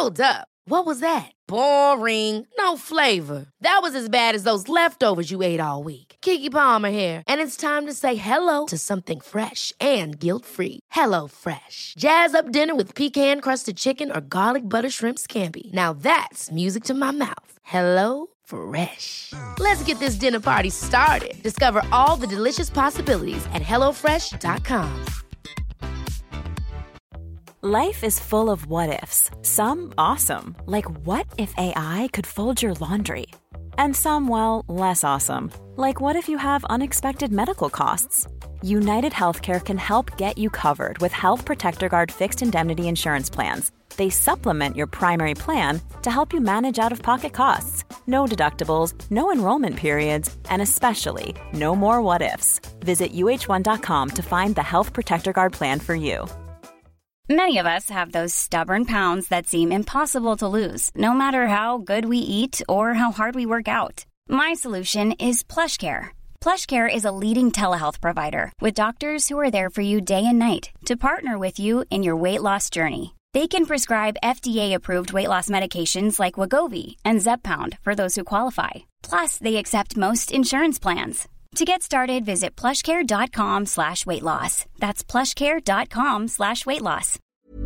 Hold up. What was that? Boring. No flavor. That was as bad as those leftovers you ate all week. Keke Palmer here, and it's time to say hello to something fresh and guilt-free. Hello Fresh. Jazz up dinner with pecan-crusted chicken or garlic butter shrimp scampi. Now that's music to my mouth. Hello Fresh. Let's get this dinner party started. Discover all the delicious possibilities at hellofresh.com. Life is full of what-ifs. Some awesome, like what if AI could fold your laundry? And some, well, less awesome, like what if you have unexpected medical costs? United Healthcare can help get you covered with Health Protector Guard fixed indemnity insurance plans. They supplement your primary plan to help you manage out-of-pocket costs. No deductibles, no enrollment periods, and especially no more what-ifs. Visit uh1.com to find the Health Protector Guard plan for you. Many of us have those stubborn pounds that seem impossible to lose, no matter how good we eat or how hard we work out. My solution is PlushCare. PlushCare is a leading telehealth provider with doctors who are there for you day and night to partner with you in your weight loss journey. They can prescribe FDA-approved weight loss medications like Wegovy and Zepbound for those who qualify. Plus, they accept most insurance plans. To get started, visit plushcare.com/weightloss. That's plushcare.com/weightloss.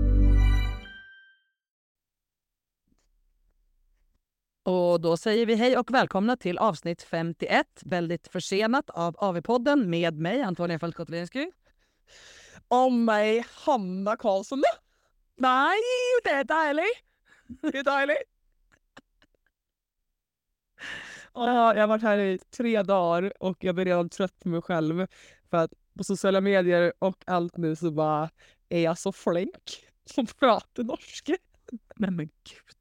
Och då säger vi hej och välkomna till avsnitt 51, väldigt försenat av AV-podden med mig, Antonia Falkotlinski. Och mig, Hanna Karlsson. Nej, det är dejligt. Det är dejligt. Jag har varit här i 3 dagar och jag blir redan trött på mig själv. För att på sociala medier och allt nu så bara är jag så flink som pratar norska. Men gud.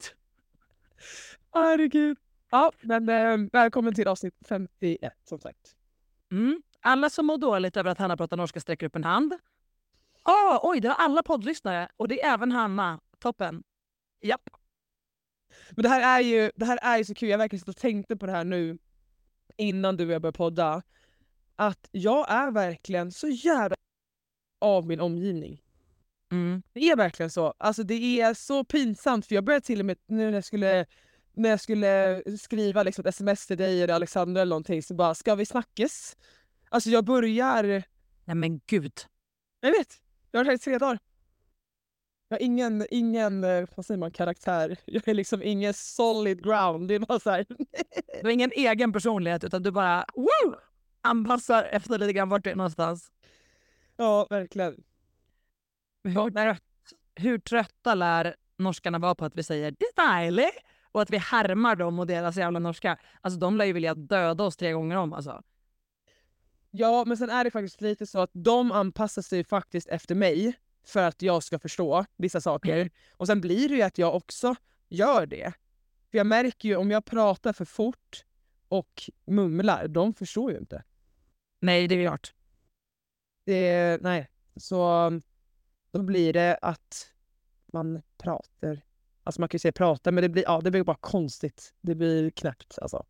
Herregud. Ja, men välkommen till avsnitt 51 som sagt. Alla som mår dåligt över att Hanna pratar norska sträcker upp en hand. Oj, det har alla poddlyssnare. Och det är även Hanna. Toppen. Japp. Men det här är ju så kul. Jag verkligen tänkte på det här nu innan du och jag började podda. Att jag är verkligen så jävla av min omgivning. Det är verkligen så. Alltså det är så pinsamt. För jag började till och med nu när jag skulle skriva liksom ett sms till dig eller Alexander eller någonting. Så bara, ska vi snackas? Alltså jag börjar... Nej men gud. Jag vet. Jag har varit här i 3 dagar. Jag har ingen vad säger man, karaktär. Jag är liksom ingen solid ground. Det är bara så här. Du har ingen egen personlighet utan du bara anpassar efter lite grann vart du är någonstans. Ja, verkligen. Hur trötta lär norskarna vara på att vi säger det är dejligt och att vi härmar dem och deras jävla norska. Alltså de lär ju vilja döda oss 3 gånger om alltså. Ja, men sen är det faktiskt lite så att de anpassar sig faktiskt efter mig för att jag ska förstå vissa saker. Och sen blir det ju att jag också gör det. För jag märker ju om jag pratar för fort och mumlar, de förstår ju inte. Nej, det är klart. Nej, så då blir det att man pratar. Alltså man kan ju säga prata, men det blir bara konstigt. Det blir knäppt alltså.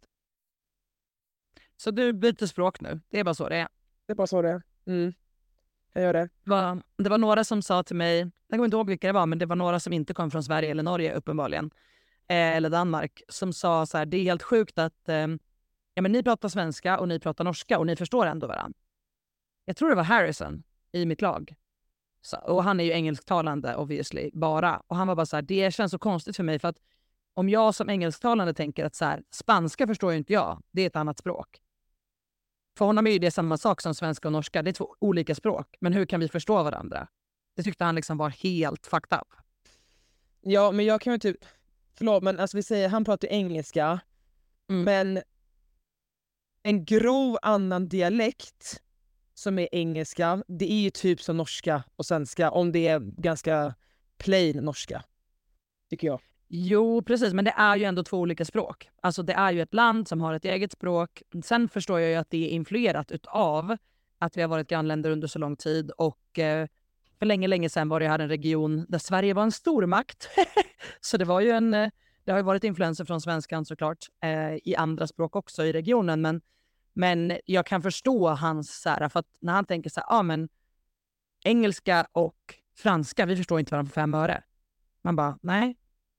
Så du byter språk nu? Det är bara så det är? Det är bara så det är. Jag gör det. Det var några som sa till mig, jag kommer inte ihåg vilka det var, men det var några som inte kom från Sverige eller Norge uppenbarligen. Eller Danmark, som sa så här, det är helt sjukt att men ni pratar svenska och ni pratar norska och ni förstår ändå varandra. Jag tror det var Harrison i mitt lag. Så, och han är ju engelsktalande obviously, bara. Och han var bara så här, det känns så konstigt för mig för att om jag som engelsktalande tänker att så här, spanska förstår ju inte jag, det är ett annat språk. För honom är ju det samma sak som svenska och norska, det är 2 olika språk. Men hur kan vi förstå varandra? Det tyckte han liksom var helt fucked up. Ja, men jag kan ju typ... Förlåt, men alltså vi säger han pratar engelska. Men en grov annan dialekt som är engelska, det är ju typ som norska och svenska. Om det är ganska plain norska, tycker jag. Jo, precis. Men det är ju ändå 2 olika språk. Alltså det är ju ett land som har ett eget språk. Sen förstår jag ju att det är influerat utav att vi har varit grannländer under så lång tid. Och för länge sedan var det här en region där Sverige var en stormakt. Så det var ju det har ju varit influenser från svenskan såklart. I andra språk också i regionen. Men jag kan förstå hans så här, för att när han tänker så här, men engelska och franska, vi förstår inte varandra på 5 öre. Man bara, nej.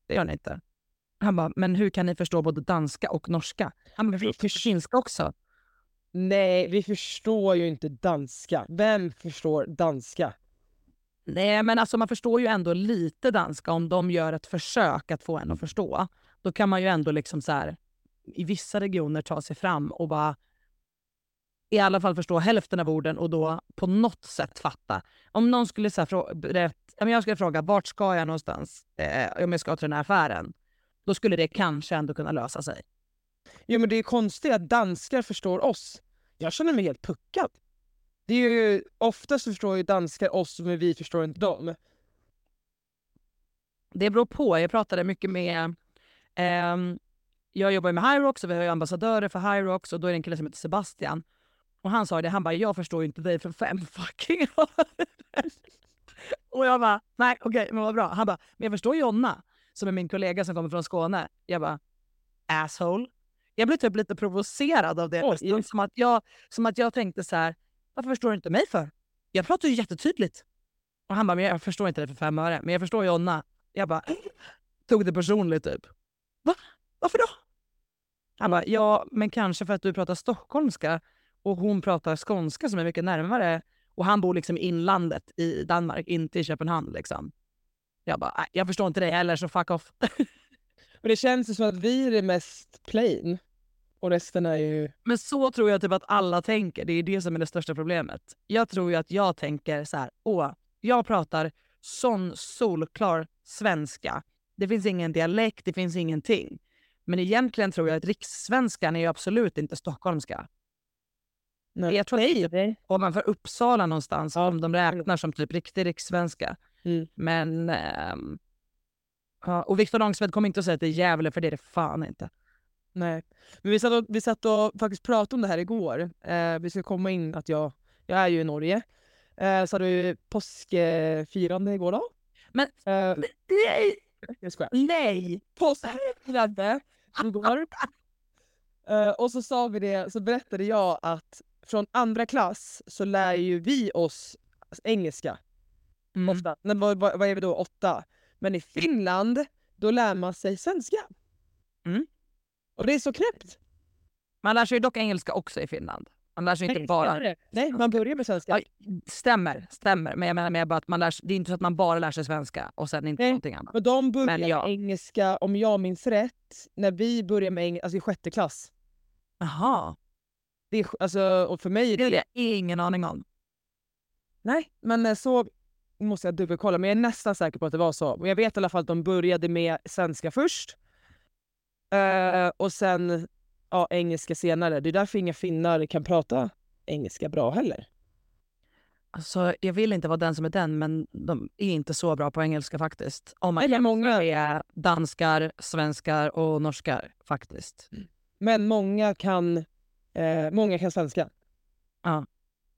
det gör ni inte. Han bara, men hur kan ni förstå både danska och norska? Han bara, vi förstår finska också. Nej, vi förstår ju inte danska. Vem förstår danska? Nej, men alltså man förstår ju ändå lite danska om de gör ett försök att få en att förstå. Då kan man ju ändå liksom så här, i vissa regioner ta sig fram och bara i alla fall förstå hälften av orden och då på något sätt fatta. Om någon skulle så här, jag skulle fråga, vart ska jag någonstans om jag ska till den här affären? Då skulle det kanske ändå kunna lösa sig. Jo, men det är konstigt att danskar förstår oss. Jag känner mig helt puckad. Det är ju, oftast förstår ju danskar oss men vi förstår inte dem. Det beror på. Jag pratade mycket med... jag jobbar med Hyrox och vi har ju ambassadörer för Hyrox och då är det en kille som heter Sebastian. Och han sa det, han bara, jag förstår inte dig för 5 fucking år. Och jag bara, nej okej, men vad bra. Han bara, men jag förstår Jonna som är min kollega som kommer från Skåne. Jag bara, asshole. Jag blev typ lite provocerad av det. Som att jag tänkte så här, varför förstår du inte mig för? Jag pratar ju jättetydligt. Och han bara, men jag förstår inte det för 5 öre. Men jag förstår Jonna. Jag bara, tog det personligt typ. Va? Varför då? Han bara, ja men kanske för att du pratar stockholmska och hon pratar skånska som är mycket närmare. Och han bor liksom i inlandet i Danmark, inte i Köpenhamn liksom. Jag bara, nej, jag förstår inte det heller så fuck off. Men det känns som att vi är det mest plain. Och resten är ju... Men så tror jag typ att alla tänker. Det är det som är det största problemet. Jag tror ju att jag tänker så här, jag pratar sån solklar svenska. Det finns ingen dialekt, det finns ingenting. Men egentligen tror jag att rikssvenskan är ju absolut inte stockholmska. Nej. Jag tror nej. Om man för Uppsala någonstans, om de räknar som typ riktig rikssvenska. Mm. Men... och Viktor Långsved kommer inte att säga att det är Gävle, för det är det fan inte. Nej. Men vi satt och faktiskt pratade om det här igår. Vi ska komma in att jag är ju i Norge. Så hade vi påskfirande igår då. Men nej! Jag skojar. Nej! Påskfirande igår. Och så sa vi det, så berättade jag att från 2:a klass så lär ju vi oss engelska. Ofta. Men vad är vi då? 8. Men i Finland, då lär man sig svenska. Mm. Och det är så knäppt. Man lär sig dock engelska också i Finland. Man lär sig inte bara... Nej, man börjar med svenska. Ja, stämmer. Men jag menar bara att man lär sig... Det är inte så att man bara lär sig svenska och sen inte någonting annat. Men de börjar med engelska, om jag minns rätt, när vi börjar med engelska, alltså i 6:e klass. Jaha. Det är, alltså, och för mig... Det är ingen aning om. Nej, men så... måste jag dubbelkolla, men jag är nästan säker på att det var så. Och jag vet i alla fall att de började med svenska först. Och sen engelska senare. Det är därför inga finnar kan prata engelska bra heller. Alltså, jag vill inte vara den som är den, men de är inte så bra på engelska faktiskt. Om man många är danskar, svenskar och norskar faktiskt. Men många kan svenska. Ja.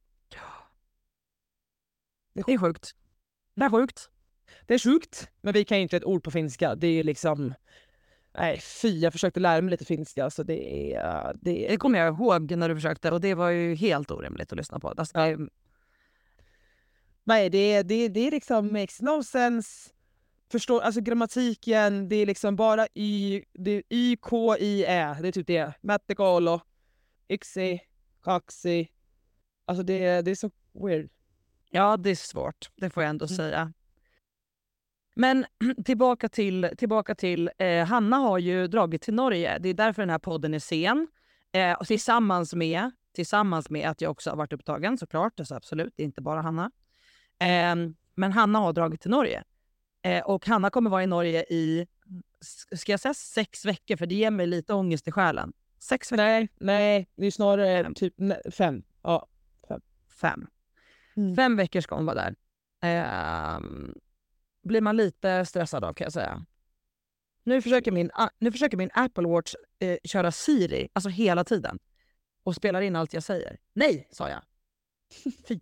Det är sjukt. Det är sjukt, men vi kan inte ett ord på finska. Det är liksom... Nej, jag försökte lära mig lite finska, så det kommer jag ihåg när du försökte, och det var ju helt orimligt att lyssna på. Alltså, nej, det är liksom makes no sense. Förstår, alltså grammatiken, det är liksom bara det är Y-K-I-Ä. Det är typ det. Mättekolo, yxi, kaxi. Alltså det är så weird. Ja, det är svårt. Det får jag ändå säga. Men tillbaka till Hanna har ju dragit till Norge. Det är därför den här podden är sen. Och tillsammans med att jag också har varit upptagen, såklart. Alltså absolut, det är inte bara Hanna. Men Hanna har dragit till Norge. Och Hanna kommer vara i Norge i, ska jag säga 6 veckor? För det ger mig lite ångest i själen. 6 veckor? Nej, det är snarare typ 5. Ja, 5. 5 veckor ska hon vara där. Blir man lite stressad av, kan jag säga. Nu försöker min Apple Watch köra Siri, alltså hela tiden. Och spelar in allt jag säger. Nej, sa jag. Fy.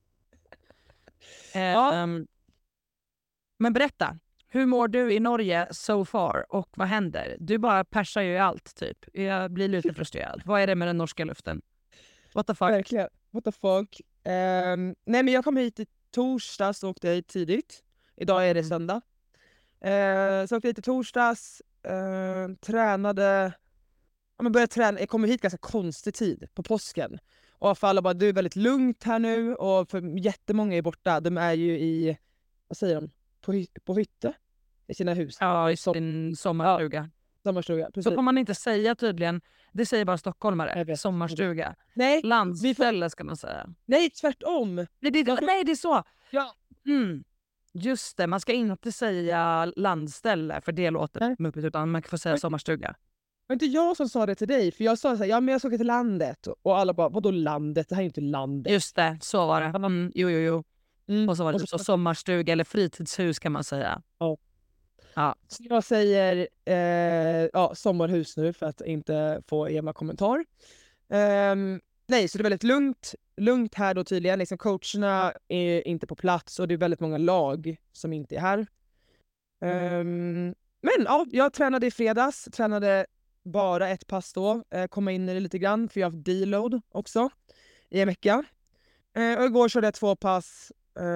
Men berätta. Hur mår du i Norge so far? Och vad händer? Du bara persar ju i allt, typ. Jag blir lite frustrerad. Vad är det med den norska luften? What the fuck? Verkligen. What the fuck? Nej, men jag kom hit i torsdags och åkte hit tidigt. Idag är det söndag. Så åkte hit i torsdags, tränade. Ja, men började träna. Jag kommer hit ganska konstig tid på påsken. Och för alla bara, det är väldigt lugnt här nu. Och för jättemånga är borta. De är ju i, vad säger de? På hytte? I sina hus. Ja, i sin sommarstuga. Sommarstuga, precis. Så får man inte säga tydligen. Det säger bara stockholmare. Sommarstuga. Nej, Landställe ska man säga. nej, tvärtom. Nej, det är så. Ja. Just det, man ska inte säga landställe för det låter muppigt, utan man får säga sommarstuga. Var inte jag som sa det till dig? För jag sa så här, ja men jag ska åka till landet. Och alla bara, vadå landet? Det här är inte landet. Just det, så var det. Jo. Och så var det så sommarstuga eller fritidshus kan man säga. Ja. Så jag säger sommarhus nu för att inte få ena kommentar. Nej, så det är väldigt lugnt här då tydligen. Liksom coacherna är inte på plats och det är väldigt många lag som inte är här. Men ja, jag tränade i fredags. Tränade bara ett pass då. Komma in i det lite grann för jag har haft deload också i en vecka. Och igår körde jag 2 pass.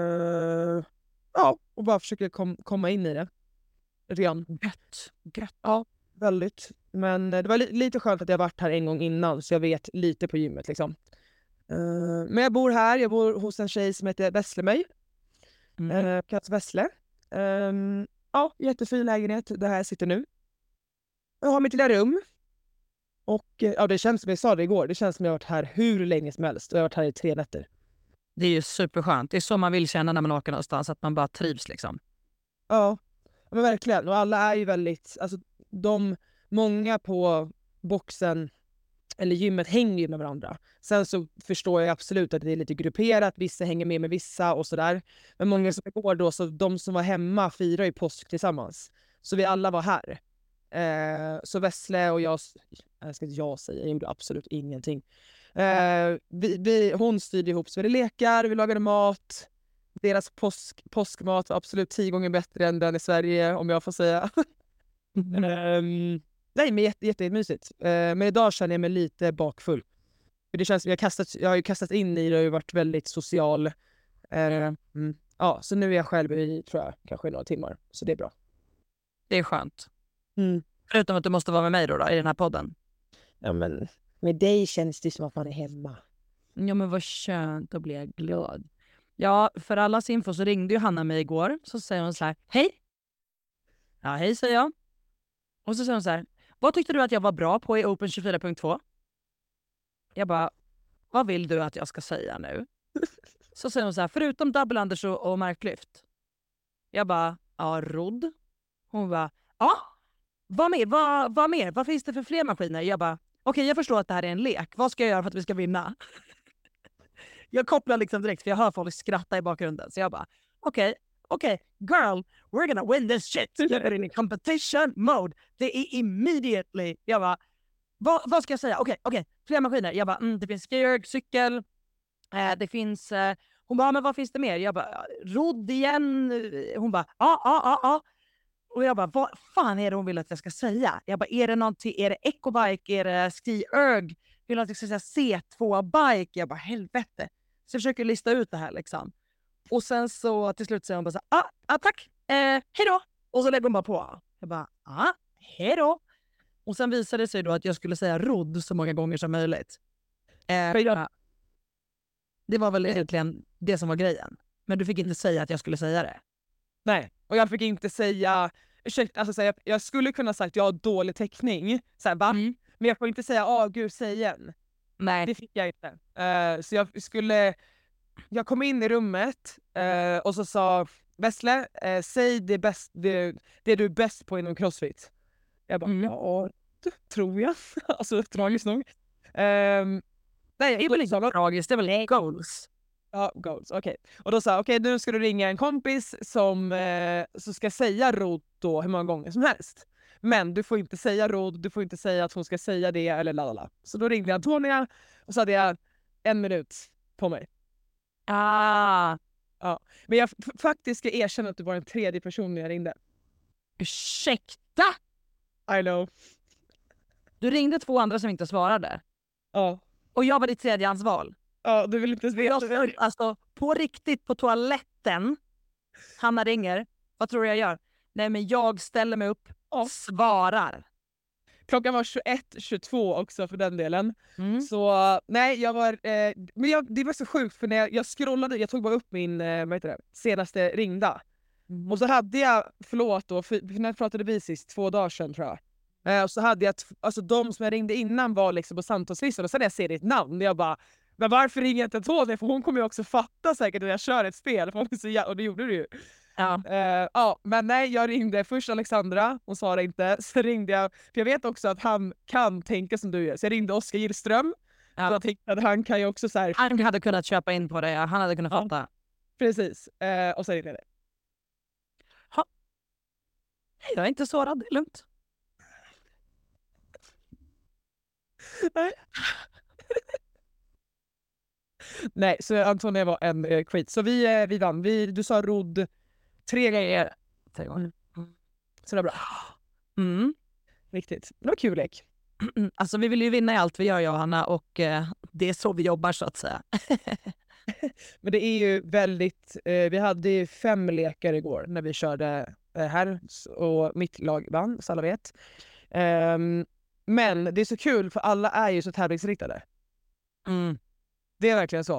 Och bara försöker komma in i det. Gött. Ja, väldigt. Men det var lite skönt att jag varit här en gång innan så jag vet lite på gymmet liksom. Men jag bor här. Jag bor hos en tjej som heter Wesslemöj. Kallas Wessle. Jättefin lägenhet där jag sitter nu. Jag har mitt lilla rum. Och det känns som jag sa det igår. Det känns som jag har varit här hur länge som helst. Och jag har varit här i 3 nätter. Det är ju superskönt. Det är så man vill känna när man åker någonstans. Att man bara trivs liksom. Ja, men verkligen. Och alla är ju väldigt... Alltså, många på boxen eller gymmet hänger ju med varandra. Sen så förstår jag absolut att det är lite grupperat. Vissa hänger med vissa och sådär. Men många som går då, så de som var hemma firar ju påsk tillsammans. Så vi alla var här. Så Wessle och jag gjorde absolut ingenting. Hon styrde ihop så vi lekar, vi lagade mat. Deras påskmat var absolut 10 gånger bättre än den i Sverige, om jag får säga. Nej, men jättemysigt. Men idag känner jag mig lite bakfull. För det känns, jag har ju kastat in i det och varit väldigt social. Så nu är jag själv i, tror jag, kanske några timmar. Så det är bra. Det är skönt. Förutom att du måste vara med mig då i den här podden. Ja, men med dig känns det som att man är hemma. Ja, men vad skönt, då blir jag glad. Ja, för allas info så ringde ju Hanna mig igår. Så säger hon så här, hej. Ja, hej säger jag. Och så säger hon så här, vad tyckte du att jag var bra på i Open 24.2? Jag bara, vad vill du att jag ska säga nu? Så säger hon så här, förutom double unders och marklyft. Jag bara, ja, rodd. Hon bara, ja, vad mer? Vad finns det för fler maskiner? Jag bara, okej, jag förstår att det här är en lek. Vad ska jag göra för att vi ska vinna? Jag kopplar liksom direkt för jag hör folk skratta i bakgrunden. Så jag bara, okej, girl, we're gonna win this shit. You're in competition mode. Det är immediately. Jag bara, vad ska jag säga? Okej, fler maskiner. Jag bara, det finns skierg, cykel. Det finns... hon bara, men vad finns det mer? Jag bara, rodd igen. Hon bara, ja. Och jag bara, vad fan är det hon vill att jag ska säga? Jag bara, är det någonting? Är det ecobike? Är det skierg? Vill att jag ska säga C2-bike? Jag bara, helvete. Så jag försöker lista ut det här liksom. Och sen så till slut säger hon bara så tack. Hejdå. Och så lägger hon bara på. Jag bara, hejdå. Och sen visade det sig då att jag skulle säga rodd så många gånger som möjligt. Det var väl egentligen det som var grejen. Men du fick inte säga att jag skulle säga det. Nej, och jag fick inte säga... jag skulle kunna sagt att jag har dålig täckning. Så här, va? Men jag får inte säga, gud, säg igen. Nej. Det fick jag inte. Så jag kom in i rummet och så sa Wessle, säg det du är bäst på inom CrossFit. Jag bara, ja, tror jag. Alltså, tragiskt nog. Nej, det är väl inte tragiskt, det är väl goals. Ja, goals, okej. Och då sa jag, nu ska du ringa en kompis som ska säga rodd då hur många gånger som helst. Men du får inte säga rodd, du får inte säga att hon ska säga det eller lalala. Så då ringde jag Antonia och så hade jag 1 minut på mig. Ja. Men jag faktiskt ska erkänna att du var den 3:e personen när jag ringde. Ursäkta? I know. Du ringde 2 andra som inte svarade. Ja. Och jag var ditt 3:e-handsval. Ja, du vill inte veta. Alltså, på riktigt, på toaletten. Hanna ringer. Vad tror du jag gör? Nej, men jag ställer mig upp och svarar. Klockan var 21:22 också för den delen. Mm. Så nej, jag var... det var så sjukt för när jag scrollade, jag tog bara upp min senaste ringda. Och så hade jag, förlåt då, för när jag pratade vi sist, 2 dagar sedan tror jag. Och så hade jag, alltså de som jag ringde innan var liksom på samtalslistan och sen jag ser ditt namn och jag bara, men varför ringer jag inte Tony? För hon kommer ju också fatta säkert när jag kör ett spel. För hon är så och det gjorde du ju. Ja. Men nej, jag ringde först Alexandra, hon svarade inte. Så ringde jag, för jag vet också att han kan tänka som du gör. Så jag ringde Oskar Gillström. Så jag tänkte att han kan ju också så här... Han hade kunnat köpa in på det, ja. Han hade kunnat fatta. Precis, och så ringde jag det. Jag är inte sårad, det är lugnt. Nej. Nej, så Antonia var en skit. Så vi vann. Du sa rodd 3 gånger. 3 gånger. Så det var bra. Mm. Riktigt. Det var kul lek. Alltså vi vill ju vinna i allt vi gör, jag och Hanna. Och det är så vi jobbar, så att säga. Men det är ju väldigt... vi hade ju 5 lekar igår när vi körde här. Och mitt lag vann, så alla vet. Men det är så kul för alla är ju så tävlingsriktade. Mm. Det är verkligen så.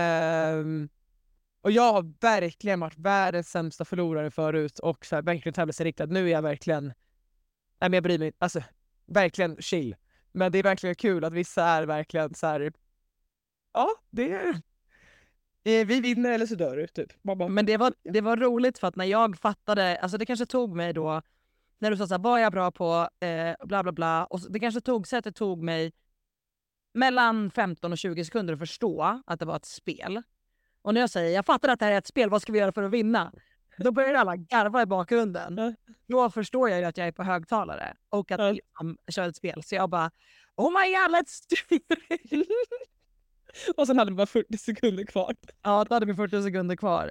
Och jag har verkligen varit världens sämsta förlorare förut och så här, verkligen tävlingsriktad. Nu är jag verkligen... Nej, men jag bryr mig. Alltså, verkligen chill. Men det är verkligen kul att vissa är verkligen så här... Ja, det är... Vi vinner eller så dör du, typ. Men det var roligt för att när jag fattade... Alltså det kanske tog mig då... När du sa så här, vad är jag bra på? Bla bla bla. Och det kanske tog mig mellan 15 och 20 sekunder att förstå att det var ett spel. Och när jag säger, jag fattar att det här är ett spel, vad ska vi göra för att vinna? Då börjar alla garva i bakgrunden. Då förstår jag ju att jag är på högtalare och att jag kör ett spel. Så jag bara, oh my god, let's do it! Och sen hade vi bara 40 sekunder kvar. Ja, då hade vi 40 sekunder kvar.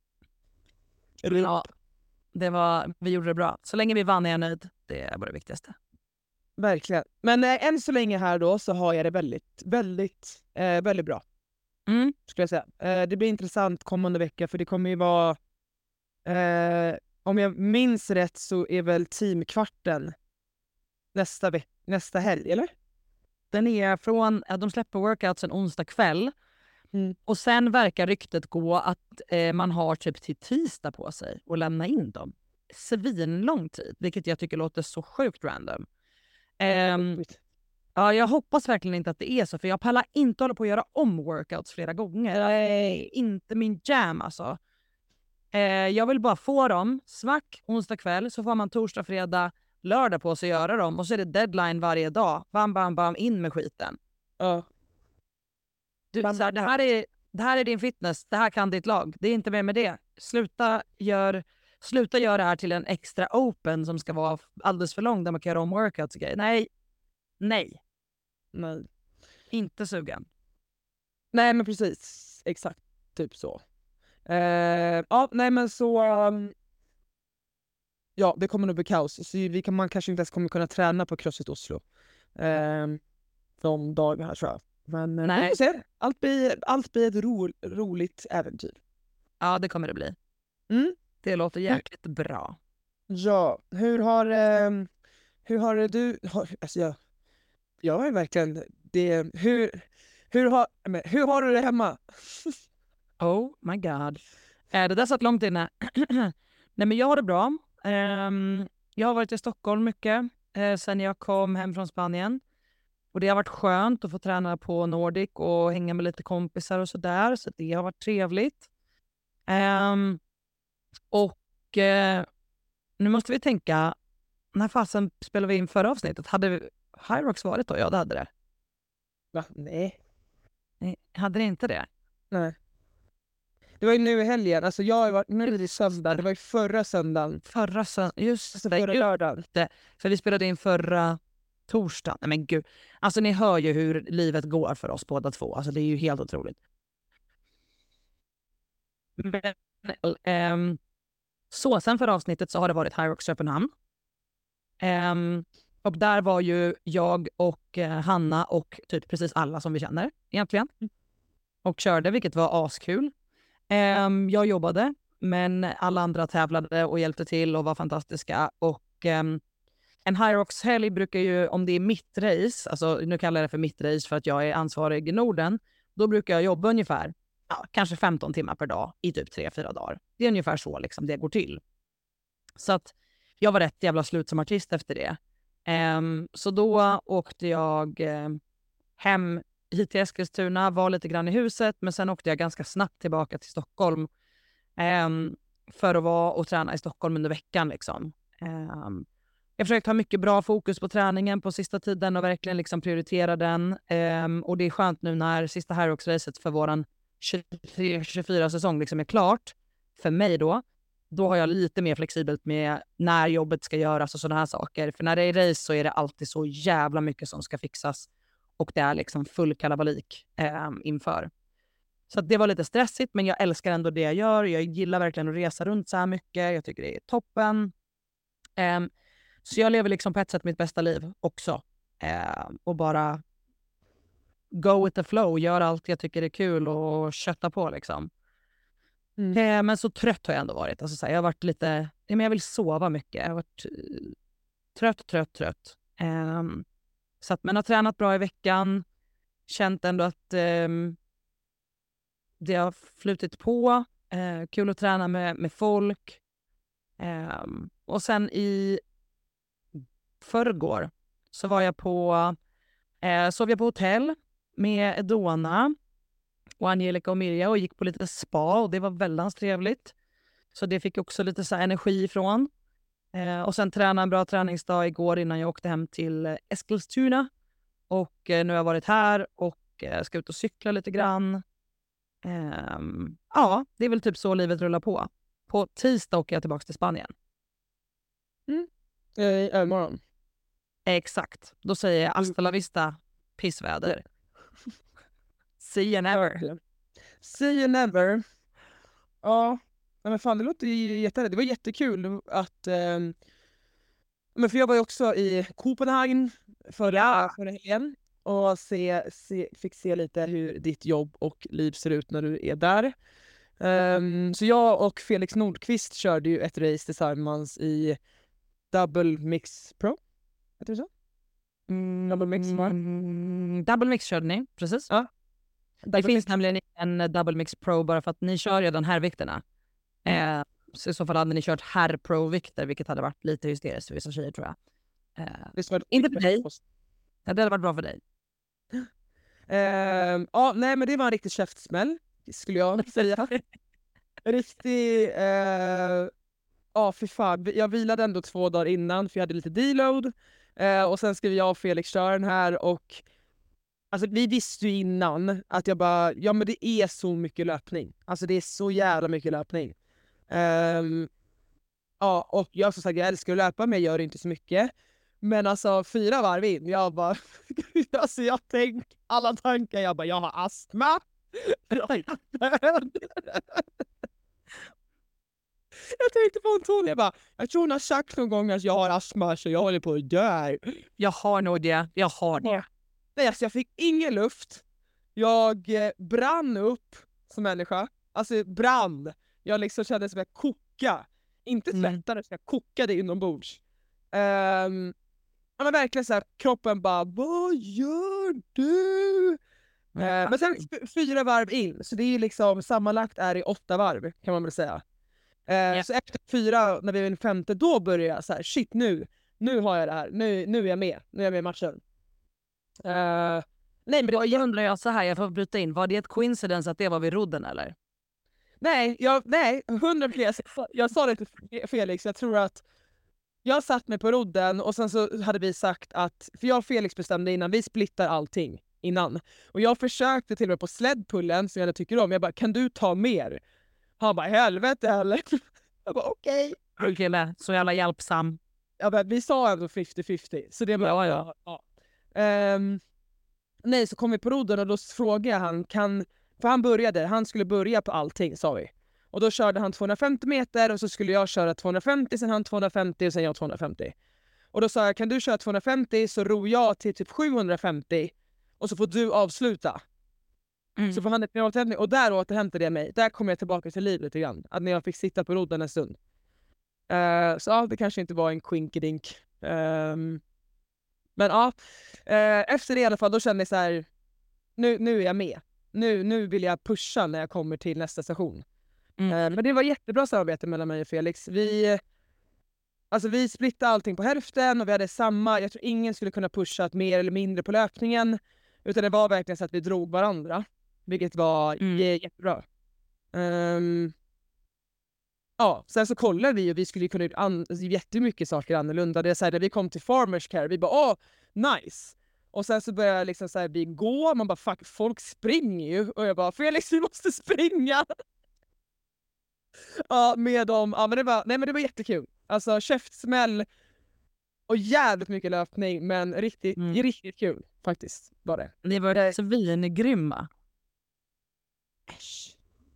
Ja, vi gjorde det bra. Så länge vi vann är jag nöjd. Det var det viktigaste. Verkligen. Men än så länge här då så har jag det väldigt, väldigt, väldigt bra. Skulle jag säga. Det blir intressant kommande vecka för det kommer ju vara... om jag minns rätt så är väl teamkvarten nästa helg, eller? Den är från... De släpper workouts en onsdag kväll. Och sen verkar ryktet gå att man har typ till tisdag på sig att lämna in dem. Svinlång tid, vilket jag tycker låter så sjukt random. Ja, jag hoppas verkligen inte att det är så, för jag pallar inte hålla på att göra om workouts flera gånger. Det är inte min jam alltså. Jag vill bara få dem, smack, onsdag kväll, så får man torsdag, fredag, lördag på sig att göra dem. Och så är det deadline varje dag. Bam, bam, bam, in med skiten. Du, så här, det här är din fitness, det här kan ditt lag. Det är inte mer med det. Sluta göra det här till en extra open som ska vara alldeles för lång där man kan göra om workouts och grejer. Nej. Inte sugen. Nej, men precis. Exakt. Typ så. Ja, nej men så... ja, det kommer nog bli kaos. Så man kanske inte ens kommer kunna träna på CrossFit Oslo. De dagarna tror jag. Men nej. Allt blir ett roligt äventyr. Ja, det kommer det bli. Det låter jäkligt bra. Ja, hur har du... Alltså jag är verkligen... Hur har du det hemma? Oh my god. Det där satt långt inne. Nej, men jag har det bra. Jag har varit i Stockholm mycket sen jag kom hem från Spanien. Och det har varit skönt att få träna på Nordic och hänga med lite kompisar och sådär. Så det har varit trevligt. Nu måste vi tänka, när fasen spelade vi in förra avsnittet? Hade Hyrox varit då? Ja, det hade det. Va? Nej. Hade det inte det? Nej. Det var ju nu i helgen. Alltså jag har varit... Nu är det söndag. Det var ju förra söndagen. Just alltså det. Förra lördagen. För vi spelade in förra torsdagen. Nej men gud. Alltså ni hör ju hur livet går för oss båda två. Alltså det är ju helt otroligt. Så sen för avsnittet så har det varit Hyrox Köpenhamn. Och där var ju jag och Hanna och typ precis alla som vi känner egentligen. Och körde, vilket var askul. Jag jobbade Men alla andra tävlade och hjälpte till och var fantastiska. Och en Hyrox-helg brukar ju, om det är mitt race, alltså nu kallar jag det för mitt race för att jag är ansvarig i Norden, då brukar jag jobba ungefär kanske 15 timmar per dag i typ 3-4 dagar. Det är ungefär så liksom det går till. Så att jag var rätt jävla slut som artist efter det. Så då åkte jag hem hit till Eskilstuna, var lite grann i huset, men sen åkte jag ganska snabbt tillbaka till Stockholm för att vara och träna i Stockholm under veckan. Liksom. Jag försökte ha mycket bra fokus på träningen på sista tiden och verkligen liksom prioritera den. Och det är skönt nu när sista Hyrox-racet för våran 23-24 säsong liksom är klart, för mig då har jag lite mer flexibelt med när jobbet ska göras och sådana här saker. För när det är race så är det alltid så jävla mycket som ska fixas. Och det är liksom full kalabalik inför. Så att det var lite stressigt, men jag älskar ändå det jag gör. Jag gillar verkligen att resa runt så här mycket. Jag tycker det är toppen. Så jag lever liksom på ett sätt mitt bästa liv också. Och bara go with the flow. Gör allt jag tycker är kul och kötta på liksom. Men så trött har jag ändå varit. Alltså, så här, jag har varit lite... jag vill sova mycket. Jag har varit trött. Så att man har tränat bra i veckan. Känt ändå att det har flutit på. Kul att träna med folk. Och sen i förrgår så var jag sov jag på hotell med Edona och Angelica och Mirja och gick på lite spa, och det var väldigt trevligt. Så det fick också lite så här energi ifrån. Och sen tränade en bra träningsdag igår innan jag åkte hem till Eskilstuna. Och nu har jag varit här och ska ut och cykla lite grann. Ja, det är väl typ så livet rullar på. På tisdag åker jag tillbaka till Spanien. I övermorgon. Exakt. Då säger jag hasta la vista, pissväder. See you never. See you never. Ja, men fan, det låter det var jättekul att men för jag var ju också i Copenhagen förra helgen och fick se lite hur ditt jobb och liv ser ut när du är där. Så jag och Felix Nordqvist körde ju ett race tillsammans i Double Mix Pro. Heter det så? Double Mix Double Mix körde ni, precis. Ja. Det finns nämligen en Double Mix Pro bara för att ni kör redan herrvikterna. Så i så fall hade ni kört herr pro-vikter, vilket hade varit lite hysteriskt för vissa tjejer, tror jag. Inte för dig. Det hade varit bra för dig. Ja, nej, men det var en riktig käftsmäll, skulle jag säga. Riktig... fy fan. Jag vilade ändå 2 dagar innan för jag hade lite deload. Och sen skrev jag och Felix köra den här, och alltså vi visste ju innan att jag bara, ja men det är så mycket löpning. Alltså det är så jävla mycket löpning. Ja, och jag som sagt, jag älskar att löpa, men jag gör inte så mycket. Men alltså 4 varv in, jag bara, alltså jag alla tankar, jag bara, jag har astma. Jag tänkte på en ton, jag bara, jag tror hon har sagt någon gång att jag har astma så jag håller på att dö. Jag har nog det, jag har det. Nej, alltså jag fick ingen luft. Jag brann upp som människa. Alltså brann. Jag liksom kände som jag kokade. Inte svettade, så jag kokade inombords. Men verkligen så här, kroppen bara, vad gör du? Men sen 4 varv in, så det är liksom sammanlagt är det 8 varv, kan man väl säga. Så efter 4, när vi är i den 5:e, då börjar jag så här, shit, nu har jag det här, nu är jag med i matchen. Nej, men då undrar jag så här, jag får bryta in, var det ett coincidence att det var vid rodden eller? Nej, 100%. Jag sa det till Felix, jag tror att jag satt mig på rodden och sen så hade vi sagt att, för jag och Felix bestämde innan, vi splittar allting innan. Och jag försökte till och med på sledpullen som jag tycker om, jag bara, kan du ta mer? Han bara, helvete eller? Jag bara, okej. Kille, så jävla hjälpsam. Ja, men vi sa ändå 50-50. Så det var ja. Nej, så kom vi på rodden och då frågade jag han, för han skulle börja på allting, sa vi. Och då körde han 250 meter och så skulle jag köra 250, sen han 250 och sen jag 250. Och då sa jag, kan du köra 250 så ror jag till typ 750 och så får du avsluta. Så får han en finaltävling och där återhämtade jag mig. Där kom jag tillbaka till livet lite grann. Att när jag fick sitta på rodden en stund. Så ja, det kanske inte var en quinkydink. Men ja, efter det i alla fall då kände jag så här, nu är jag med. Nu vill jag pusha när jag kommer till nästa station. Men det var jättebra samarbete mellan mig och Felix. Vi splittade allting på hälften och vi hade samma. Jag tror ingen skulle kunna pusha mer eller mindre på löpningen. Utan det var verkligen så att vi drog varandra. Vilket var jättebra. Ja, sen så kollade vi och vi skulle kunna göra jättemycket saker annorlunda. Det är så här, när vi kom till Farmers Care, vi bara nice. Och sen så började liksom så här, vi gå, man bara fuck, folk springer ju. Och jag bara, Felix vi måste springa. Ja, med dem. Ja, men det var jättekul. Alltså käftsmäll och jävligt mycket löpning, men riktigt kul faktiskt var det. Ni var svingrymma. Äsch.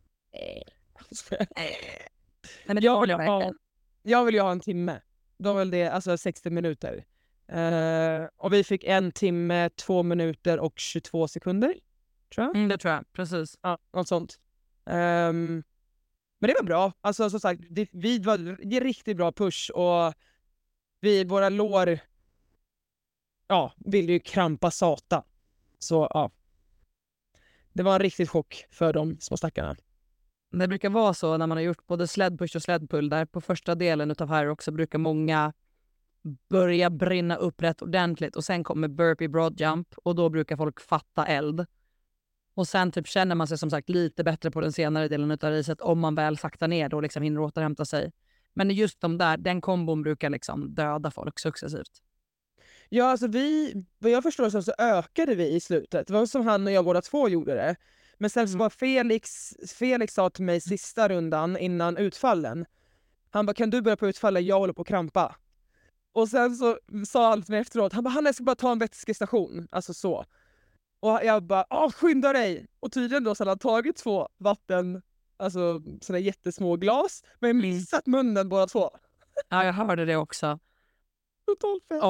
Nej, men jag vill ju ha en timme. Då väl det, alltså 60 minuter. Och vi fick 1 timme, 2 minuter och 22 sekunder. Tror jag. Det tror jag, precis. Ja, något sånt. Men det var bra. Alltså som sagt, det var riktigt bra push och våra lår ville ju krampa satan. Så ja. Det var en riktigt chock för de små stackarna. Det brukar vara så när man har gjort både sledpush och sledpull där på första delen utav här också brukar många börja brinna upp rätt ordentligt och sen kommer burpee broad jump och då brukar folk fatta eld. Och sen typ känner man sig som sagt lite bättre på den senare delen utav racet om man väl saktar ner då liksom hinner återhämta sig. Men just den kombon brukar liksom döda folk successivt. Ja, alltså vad jag förstår så ökade vi i slutet. Det var som han och jag båda två gjorde det. Men sen så var Felix sa till mig sista rundan innan utfallen. Han bara, kan du börja på utfallen? Jag håller på att krampa. Och sen så sa han till mig efteråt, han bara, jag ska bara ta en vätskestation. Alltså så. Och jag bara, skynda dig! Och tydligen då så hade han tagit 2 vatten, alltså sådana jättesmå glas, men missat munnen båda 2. Ja, jag hörde det också. Totalt fel.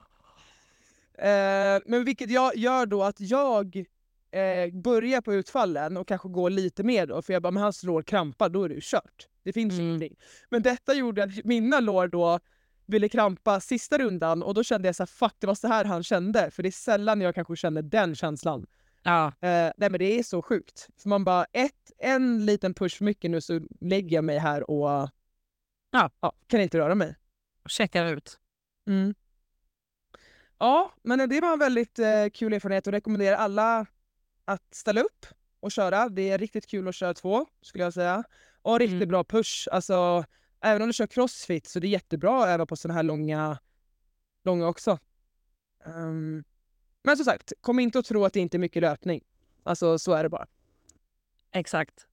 Men vilket jag gör då att jag börjar på utfallen och kanske går lite mer då, för jag bara, men han slår krampar, då är det ju kört. Det finns ingenting. Men detta gjorde att mina lår då ville krampa sista rundan och då kände jag så här, fuck, det var så här han kände, för det är sällan jag kanske känner den känslan. Ja. Nej, men det är så sjukt. För man bara, en liten push för mycket nu så lägger jag mig här och kan inte röra mig. Checkar ut. Ja, men det var en väldigt kul erfarenhet och rekommenderar alla att ställa upp och köra. Det är riktigt kul att köra 2, skulle jag säga. Och riktigt bra push. Alltså, även om du kör crossfit så det är jättebra att öva på sådana här långa också. Men som sagt, kom inte att tro att det inte är mycket löpning. Alltså, så är det bara. Exakt.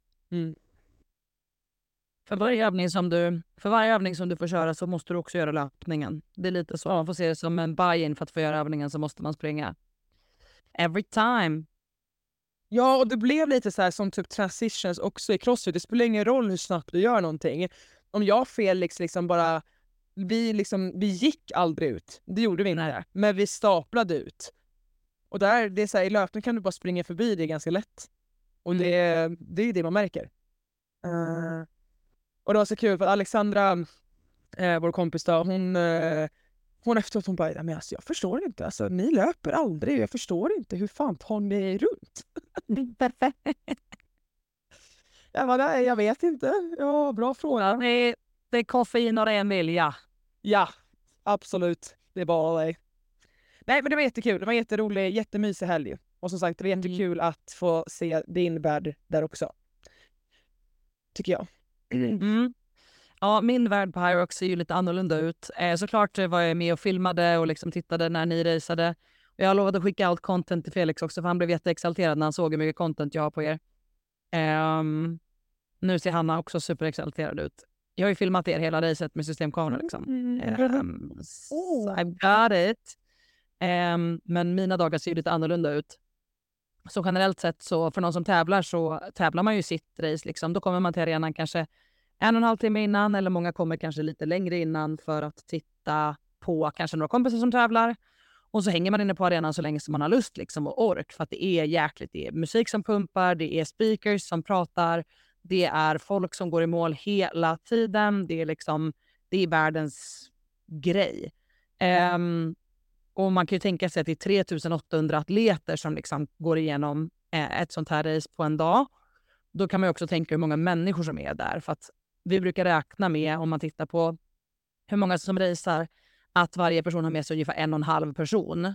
För varje övning som du får köra så måste du också göra löpningen. Det är lite så. Man får se det som en buy-in för att få göra övningen så måste man springa. Every time. Ja, och det blev lite så här som typ transitions också i crossfit. Det spelar ingen roll hur snabbt du gör någonting. Om jag och Felix liksom bara... Vi gick aldrig ut. Det gjorde vi inte. Nej. Men vi staplade ut. Och där, det är så här, i löpning kan du bara springa förbi, det är ganska lätt. Och det är det man märker. Och det var så kul för att Alexandra, vår kompis då, hon efteråt hon bara, men alltså, jag förstår inte, alltså, ni löper aldrig, jag förstår inte, hur fan tar ni runt? Jag bara, nej, jag vet inte. Ja, bra fråga. Det är koffein och ren vilja. Ja, absolut. Det är bara det. Nej, men det var jättekul. Det var jätterolig, jättemysig helg. Och som sagt, det var jättekul att få se din värld där också. Tycker jag. Ja, min värld på Hyrox ser ju lite annorlunda ut. Såklart var jag med och filmade och liksom tittade när ni raceade. Och jag lovade att skicka allt content till Felix också, för han blev jätteexalterad när han såg hur mycket content jag har på er. Nu ser Hanna också superexalterad ut. Jag har ju filmat er hela racet med systemkamera liksom. I've got it. Men mina dagar ser ju lite annorlunda ut. Så generellt sett så för någon som tävlar så tävlar man ju sitt race liksom. Då kommer man till arenan kanske 1,5 timme innan, eller många kommer kanske lite längre innan för att titta på kanske några kompisar som tävlar. Och så hänger man inne på arenan så länge som man har lust liksom, och ork. För att det är jäkligt. Det är musik som pumpar, det är speakers som pratar. Det är folk som går i mål hela tiden. Det är världens grej. Och man kan ju tänka sig att det är 3800 atleter som liksom går igenom ett sånt här race på en dag. Då kan man ju också tänka hur många människor som är där. För att vi brukar räkna med, om man tittar på hur många som racear, att varje person har med sig ungefär 1,5 person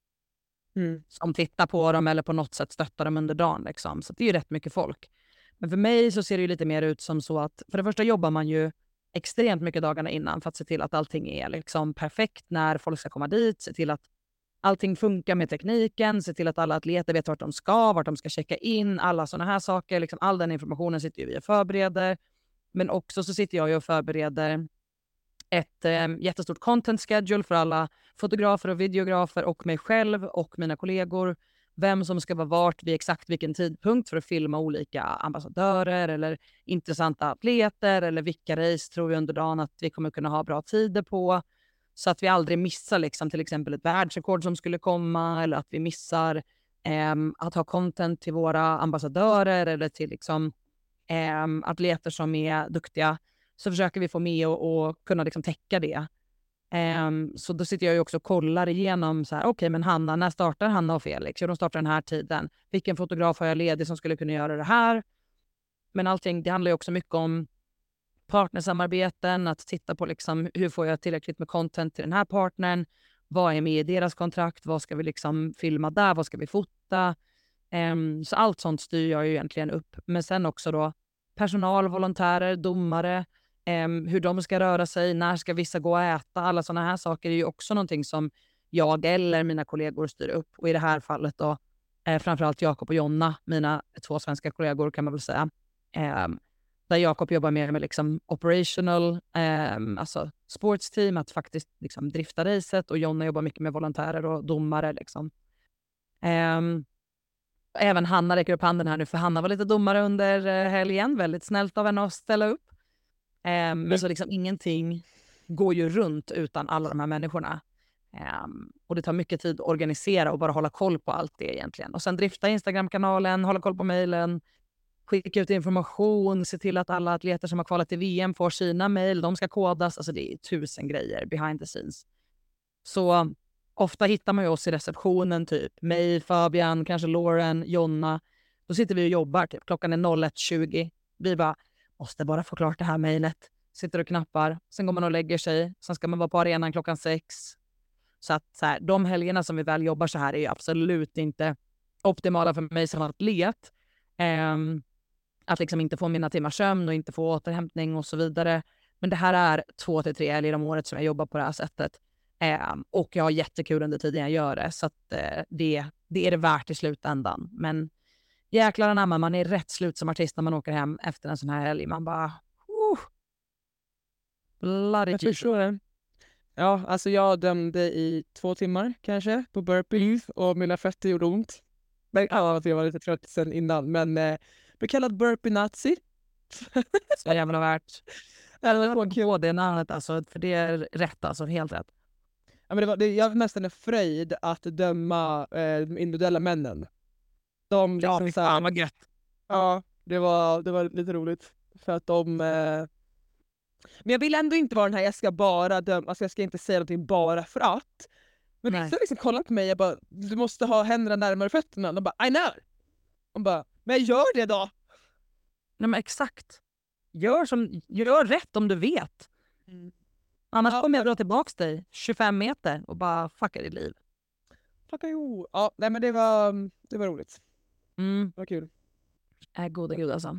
som tittar på dem eller på något sätt stöttar dem under dagen. Liksom. Så det är ju rätt mycket folk. Men för mig så ser det ju lite mer ut som så att för det första jobbar man ju extremt mycket dagarna innan för att se till att allting är liksom perfekt när folk ska komma dit. Se till att allting funkar med tekniken. Se till att alla atleter vet vart de ska checka in. Alla sådana här saker. Liksom all den informationen sitter ju vi och förbereder. Men också så sitter jag och förbereder ett jättestort content schedule för alla fotografer och videografer och mig själv och mina kollegor. Vem som ska vara vart vid exakt vilken tidpunkt för att filma olika ambassadörer eller intressanta atleter eller vilka race tror vi under dagen att vi kommer kunna ha bra tider på. Så att vi aldrig missar liksom, till exempel ett världsrekord som skulle komma eller att vi missar att ha content till våra ambassadörer eller till liksom, atleter som är duktiga. Så försöker vi få med och kunna liksom täcka det. Så då sitter jag ju också och kollar igenom så här, okej, men Hanna, när startar Hanna och Felix? Jo, de startar den här tiden. Vilken fotograf har jag ledig som skulle kunna göra det här? Men allting, det handlar ju också mycket om partnersamarbeten, att titta på liksom, hur får jag tillräckligt med content till den här partnern? Vad är med i deras kontrakt? Vad ska vi liksom filma där? Vad ska vi fota? Så allt sånt styr jag ju egentligen upp. Men sen också då personal, volontärer, domare, hur de ska röra sig, när ska vissa gå och äta, alla sådana här saker är ju också någonting som jag eller mina kollegor styr upp. Och i det här fallet då framförallt Jakob och Jonna, mina 2 svenska kollegor kan man väl säga. Där Jakob jobbar mer med liksom operational, alltså sportsteam, att faktiskt liksom drifta racet, och Jonna jobbar mycket med volontärer och domare liksom. Även Hanna räcker upp handen här nu, för Hanna var lite domare under helgen. Väldigt snällt av henne att ställa upp. Så liksom ingenting går ju runt utan alla de här människorna. Och det tar mycket tid att organisera och bara hålla koll på allt det egentligen. Och sen drifta Instagram-kanalen, hålla koll på mejlen, skicka ut information, se till att alla atleter som har kvalat till VM får sina mejl, de ska kodas. Alltså det är 1000 grejer behind the scenes. Så ofta hittar man ju oss i receptionen, typ mig, Fabian, kanske Lauren, Jonna. Då sitter vi och jobbar, typ klockan är 01:20. Vi måste bara få klart det här mejlet. Sitter och knappar. Sen går man och lägger sig. Sen ska man vara på arenan klockan 6. Så att så här, de helgerna som vi väl jobbar så här är ju absolut inte optimala för mig som atlet. Att liksom inte få mina timmars sömn och inte få återhämtning och så vidare. Men det här är 2 till 3 helger om året som jag jobbar på det här sättet. Och jag har jättekul under tiden jag gör det. Så att det är det värt i slutändan. Men jäklar anamma, man är rätt slut som artist när man åker hem efter en sån här helg. Man bara... Jag förstår det. Ja, alltså jag dömde i 2 timmar kanske på burpees och mina fötter gjorde ont. Men jag var lite trött sen innan. Men blev kallad burpee-nazi. Så jävla värt. Det var kul. Det är namnet alltså, för det är rätt alltså, helt rätt. Ja, men jag var nästan afraid att döma de individuella männen. De liksom så här, vad gött. ja, det var lite roligt. För att de... Men jag vill ändå inte vara den här, jag ska bara döma, alltså jag ska inte säga någonting bara för att. Men vissa liksom kollar på mig, jag bara, du måste ha händerna närmare fötterna. De bara, I know! De bara, men gör det då! Nej men exakt. Gör rätt om du vet. Annars kommer jag dra tillbaka dig 25 meter och bara fucka ditt liv. Fucka jo. Ja, nej men det var roligt. Det var kul. Goda gud alltså.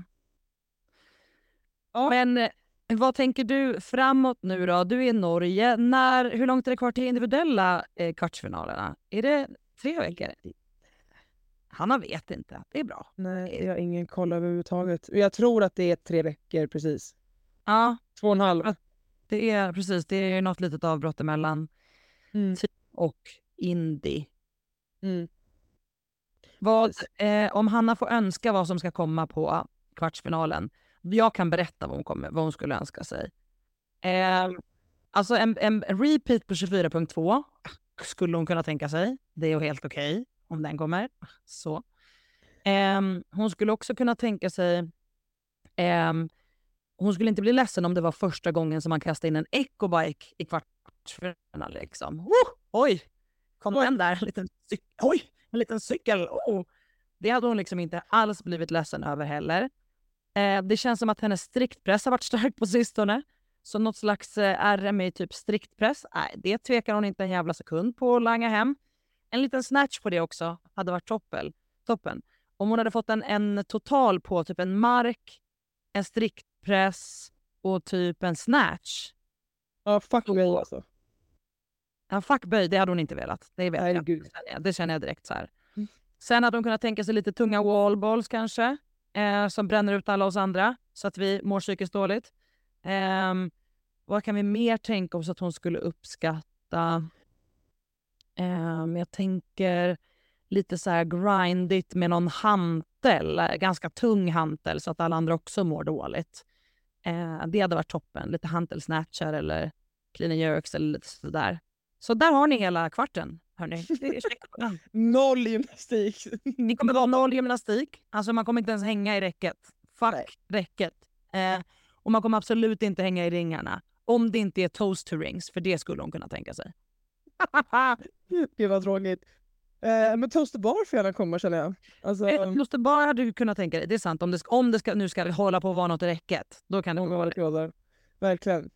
Ja. Men vad tänker du framåt nu då? Du är i Norge. Hur långt är det kvar till individuella kvartsfinalerna? Är det 3 veckor? Hanna vet inte. Det är bra. Nej, jag har ingen koll överhuvudtaget. Jag tror att det är 3 veckor precis. Ja. 2,5. Det är precis. Det är något litet avbrott emellan och Indy. Om Hanna får önska vad som ska komma på kvartsfinalen. Jag kan berätta vad hon skulle önska sig. Alltså en repeat på 24.2. skulle hon kunna tänka sig. Det är helt okej om den kommer. Så. Hon skulle också kunna tänka sig... hon skulle inte bli ledsen om det var första gången som man kastade in en ecobike i kvartsfinalen. Liksom. Oj! Kom den där? En liten cykel. Det hade hon liksom inte alls blivit ledsen över heller. Det känns som att hennes striktpress har varit stark på sistone. Så något slags RM i typ striktpress, nej, det tvekar hon inte en jävla sekund på att langa hem. En liten snatch på det också hade varit toppen. Om hon hade fått en total på typ en mark, en striktpress och typ en snatch. Ja, fuck böj alltså. Ja, fuck böj, det hade hon inte velat. Det vet jag. Gud. Det känner jag direkt så här. Sen hade hon kunnat tänka sig lite tunga wallballs kanske. Som bränner ut alla oss andra. Så att vi mår psykiskt dåligt. Vad kan vi mer tänka oss att hon skulle uppskatta? Jag tänker lite så här grindigt med någon hantel. Ganska tung hantel så att alla andra också mår dåligt. Det hade varit toppen. Lite hantelsnatcher eller clean and jerks eller lite sådär. Så där har ni hela kvarten. Hörni. Noll gymnastik. Ni kommer vara noll gymnastik. Alltså man kommer inte ens hänga i räcket. Fuck räcket. Och man kommer absolut inte hänga i ringarna. Om det inte är toast to rings. För det skulle hon kunna tänka sig. Gud vad tråkigt. Men toast to bar får gärna komma känner jag. Alltså, toast to bar hade du kunnat tänka dig. Det är sant. Om det nu ska hålla på att vara något i räcket. Då kan det vara det. Verkligen.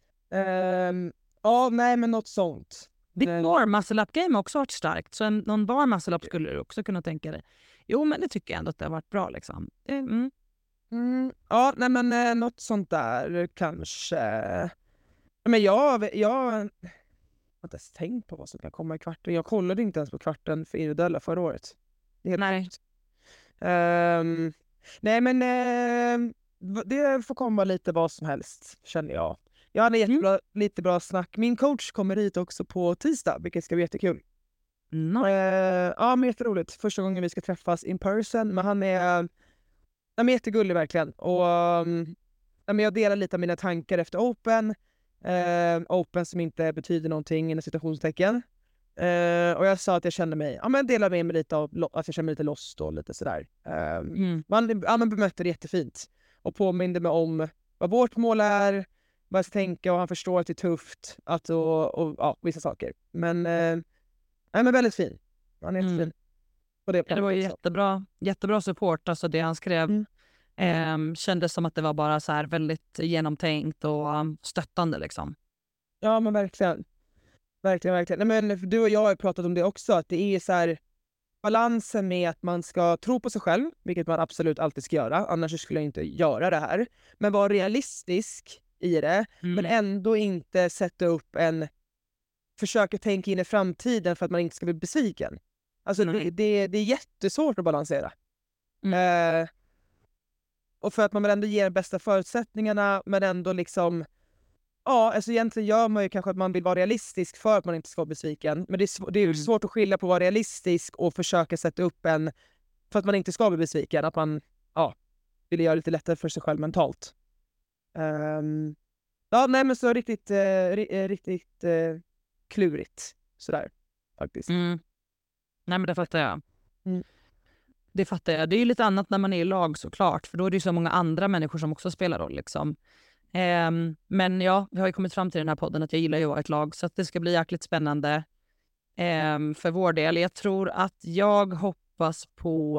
Ja, nej men något sånt. Ditt bar muscle up game har också varit starkt. Så någon bar muscle up skulle du också kunna tänka dig. Jo, men det tycker jag ändå att det har varit bra liksom. Ja, nej men något sånt där kanske. Men jag har inte ens tänkt på vad som kan komma i kvarten. Jag kollade inte ens på kvarten för individuella förra året. Det är nej. Nej men det får komma lite vad som helst känner jag. Jag hade lite bra snack. Min coach kommer hit också på tisdag, vilket ska bli jättekul. Ja, men jätteroligt. Första gången vi ska träffas in person. Men han är jättegullig verkligen. Och jag delar lite av mina tankar efter Open. Open som inte betyder någonting inom citationstecken. Och jag sa att jag kände mig, delar med mig lite av att jag känner mig lite lost och lite sådär. Man bemötte det jättefint. Och påminde mig om vad vårt mål är, vad jag ska tänka, och han förstår att det är tufft och vissa saker. Men väldigt fin. Han är jättefin. Det var jättebra support, alltså det han skrev. Kändes som att det var bara så här väldigt genomtänkt och stöttande liksom. Ja, men verkligen. Verkligen. Nej, men du och jag har pratat om det också, att det är så här balansen med att man ska tro på sig själv, vilket man absolut alltid ska göra, annars skulle jag inte göra det här. Men vara realistisk i det, men ändå inte sätta upp försöka tänka in i framtiden för att man inte ska bli besviken. Alltså det är jättesvårt att balansera. Och för att man ändå ger de bästa förutsättningarna, men ändå liksom alltså egentligen gör man ju kanske att man vill vara realistisk för att man inte ska vara besviken. Men det är svårt att skilja på att vara realistisk och försöka sätta upp för att man inte ska bli besviken. Att man vill göra lite lättare för sig själv mentalt. Men så riktigt klurigt sådär faktiskt. Nej, men det fattar jag. Det fattar jag. Det är ju lite annat när man är i lag såklart. För då är det ju så många andra människor som också spelar roll liksom. Men ja, vi har ju kommit fram till den här podden att jag gillar ju att vara ett lag. Så att det ska bli jäkligt spännande för vår del. Jag tror att jag hoppas på...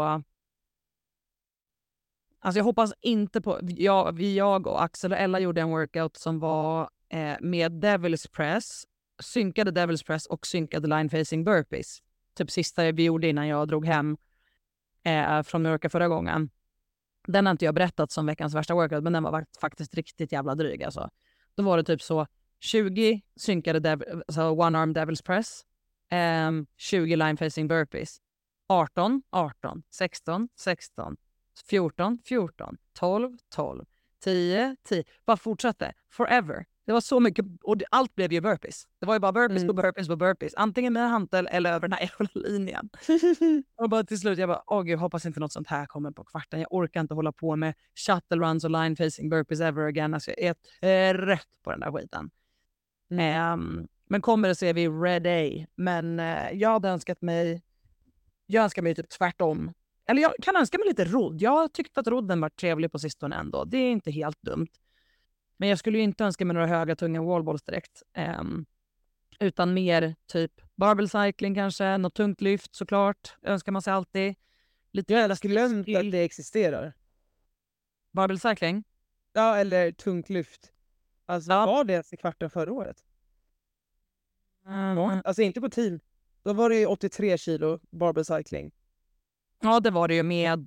Alltså jag hoppas inte på... Jag och Axel och Ella gjorde en workout som var med Devil's Press. Synkade Devil's Press och synkade line facing burpees. Typ sista vi gjorde innan jag drog hem från Mörka förra gången. Den har inte jag berättat som veckans värsta workout, men den var faktiskt riktigt jävla dryg alltså. Då var det typ så 20 synkade one arm Devil's Press, 20 line facing burpees, 18, 16, 14, 12, 10. Bara fortsatte. Forever. Det var så mycket, och allt blev ju burpees. Det var ju bara burpees på burpees. Antingen med en hantel eller över den här jävla linjen. Och bara till slut, jag bara, hoppas inte något sånt här kommer på kvarten. Jag orkar inte hålla på med shuttle runs och line facing burpees ever again. Alltså jag är rätt på den där skiten. Men kommer det så är vi ready. Men jag hade önskat mig... Jag önskar mig typ tvärtom. Eller jag kan önska mig lite rodd. Jag har tyckt att rodden var trevlig på sistone ändå. Det är inte helt dumt. Men jag skulle ju inte önska mig några höga, tunga wallballs direkt. Utan mer typ barbell cycling kanske. Något tungt lyft såklart. Önskar man sig alltid. Lite Jag har glömt att det existerar. barbell cycling? Ja, eller tungt lyft. Alltså Ja. var det ens i kvarten förra året? Alltså inte på team. Då var det ju 83 kilo barbell cycling. Ja, det var det ju med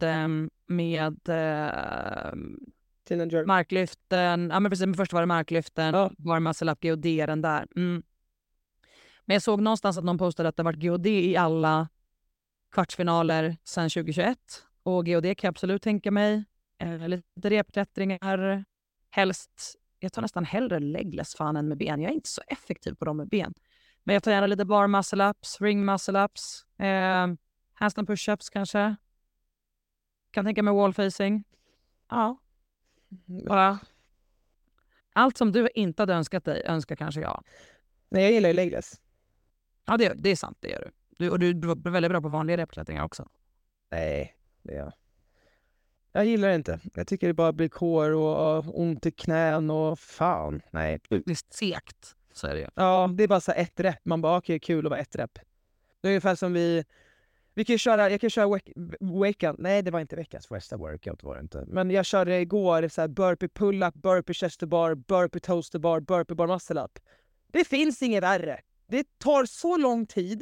Clean and jerk. marklyften. Ja, men precis. Men först var det marklyften. Ja. Var muscle up GOD den där. Men jag såg någonstans att någon postade att det varit GOD i alla kvartsfinaler sedan 2021. Och GOD kan jag absolut tänka mig. Lite repklättringar. Helst. Jag tar nästan hellre legless fan än med ben. Jag är inte så effektiv på dem med ben. Men jag tar gärna lite bar muscle ups, ring muscle ups. Handstand push-ups kanske. Kan tänka mig wall facing. Ja. Bara. Allt som du inte hade önskat dig önskar kanske jag. Nej, jag gillar ju legless. Ja, det är sant, det gör du. Och du är väldigt bra på vanliga repklättringar också. Nej, det är jag. Jag gillar det inte. Jag tycker det bara blir kår och ont i knän och fan. Nej. Det är segt, så är det ju. Ja, det är bara så här ett rep. Man bara, okej, kul att vara ett rep. Det är ungefär som vi kan köra, jag kan köra weekend. Nej, det var inte veckans första workout var det inte. Men jag körde igår så här burpee pull-up, burpee chest bar, burpee toaster bar, burpee bar muscle up. Det finns inget värre. Det tar så lång tid.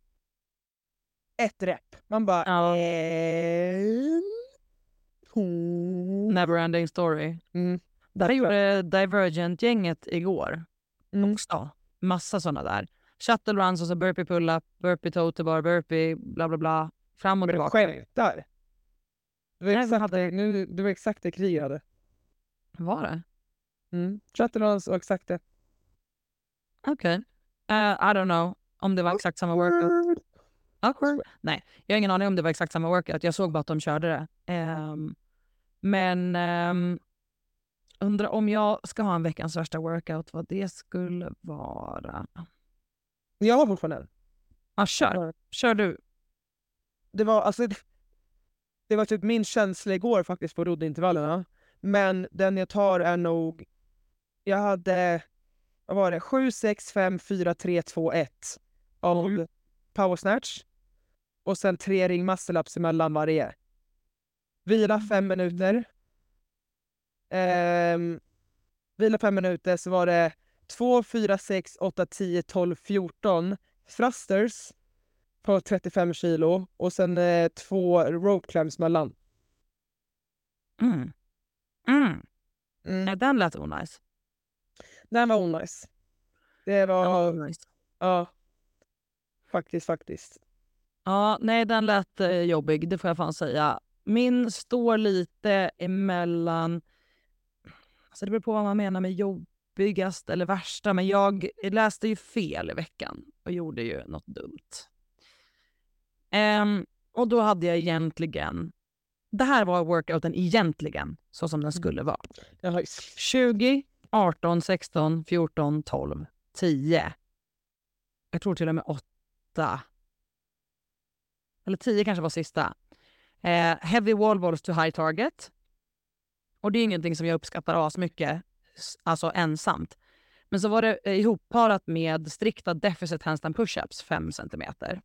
Ett rep. Man bara... Ja. Neverending story. Där gjorde Divergent-gänget igår. Också. Massa sådana där. Shuttle runs och så burpee pull-up, burpee toaster bar, burpee bla bla bla. Fram och Men tillbaka. skämtar. Det var exakt det Krig hade. Var det? Shuttle och exakt det. Okej. I don't know om det var exakt samma workout. Awkward. Nej, jag har ingen aning om det var exakt samma workout. Jag såg bara att de körde det. Men undrar om jag ska ha en veckans värsta workout, vad det skulle vara. Jag har fortfarande en. Ja, kör du. Det var typ min känsla igår faktiskt på roddintervallerna. Men den jag tar är nog... Jag hade... Vad var det? 7, 6, 5, 4, 3, 2, 1 av power snatch. Och sen 3 ring muscle ups emellan varje. Vila 5 minuter. Vila 5 minuter, så var det 2, 4, 6, 8, 10, 12, 14 thrusters på 35 kilo. Och sen 2 rope climbs mellan. Nej, den lät onajs. Den var onajs. Det var... Nice. Ja. Faktiskt. Ja, nej, den lät jobbig, det får jag fan säga. Min står lite emellan... Alltså det beror på vad man menar med jobbigast eller värsta. Men jag läste ju fel i veckan och gjorde ju något dumt. Och då hade jag egentligen... Det här var workouten egentligen så som den skulle vara. 20, 18, 16, 14, 12, 10. Jag tror till och med 8. Eller 10 kanske var sista. Heavy wall balls to high target. Och det är ingenting som jag uppskattar asmycket. Alltså ensamt. Men så var det ihopparat med strikta deficit handstand push-ups 5 centimeter.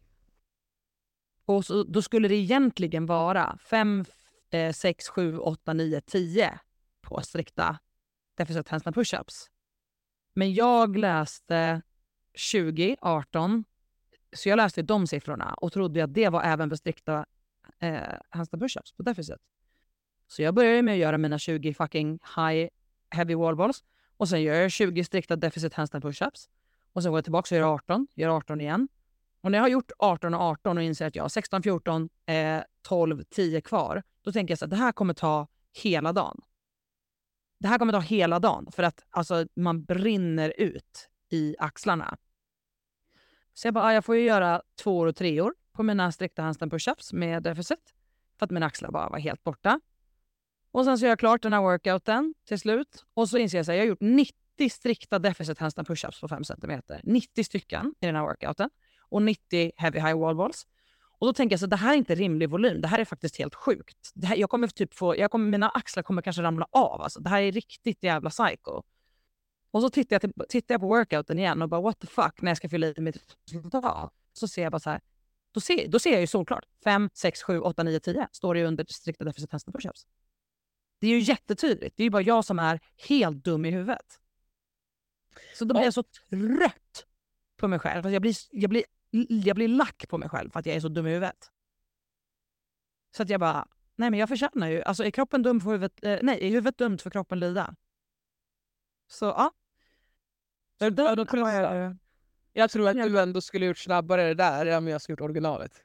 Och så, då skulle det egentligen vara 5, 6, 7, 8, 9, 10 på strikta deficit handstand push-ups. Men jag läste 20, 18. Så jag läste de siffrorna och trodde att det var även för strikta handstand push-ups på deficit. Så jag började med att göra mina 20 fucking high heavy wall balls. Och sen gör jag 20 strikta deficit handstand push-ups. Och sen går jag tillbaka och gör 18 igen. Och när jag har gjort 18 och 18 och inser att jag har 16, 14, 12, 10 kvar. Då tänker jag så att det här kommer ta hela dagen. Det här kommer ta hela dagen. För att alltså, man brinner ut i axlarna. Så jag bara, jag får ju göra 2 och 3 år på mina strikta handstand push-ups med deficit. För att mina axlar bara var helt borta. Och sen så gör jag klart den här workouten till slut. Och så inser jag att jag har gjort 90 strikta deficit handstand push-ups på 5 centimeter. 90 stycken i den här workouten. Och 90 heavy high wall balls. Och då tänker jag så det här är inte rimlig volym. Det här är faktiskt helt sjukt. Det här, mina axlar kommer kanske ramla av. Alltså, det här är riktigt jävla psycho. Och så tittar jag på workouten igen och bara what the fuck när jag ska fylla i mitt resultat. Så ser jag bara så här. Då ser jag ju solklart. 5, 6, 7, 8, 9, 10 står det ju under strikta deficit handstand push-ups. Det är ju jättetydligt. Det är ju bara jag som är helt dum i huvudet. Så då blir jag så trött på mig själv. Jag blir lack på mig själv för att jag är så dum i huvudet. Så att jag bara, nej men jag förtjänar ju. Alltså är kroppen dum för huvudet? Nej, är huvudet dumt för kroppen lida? Så ja. Jag tror att du ändå skulle gjort snabbare det där än om jag skulle gjort originalet.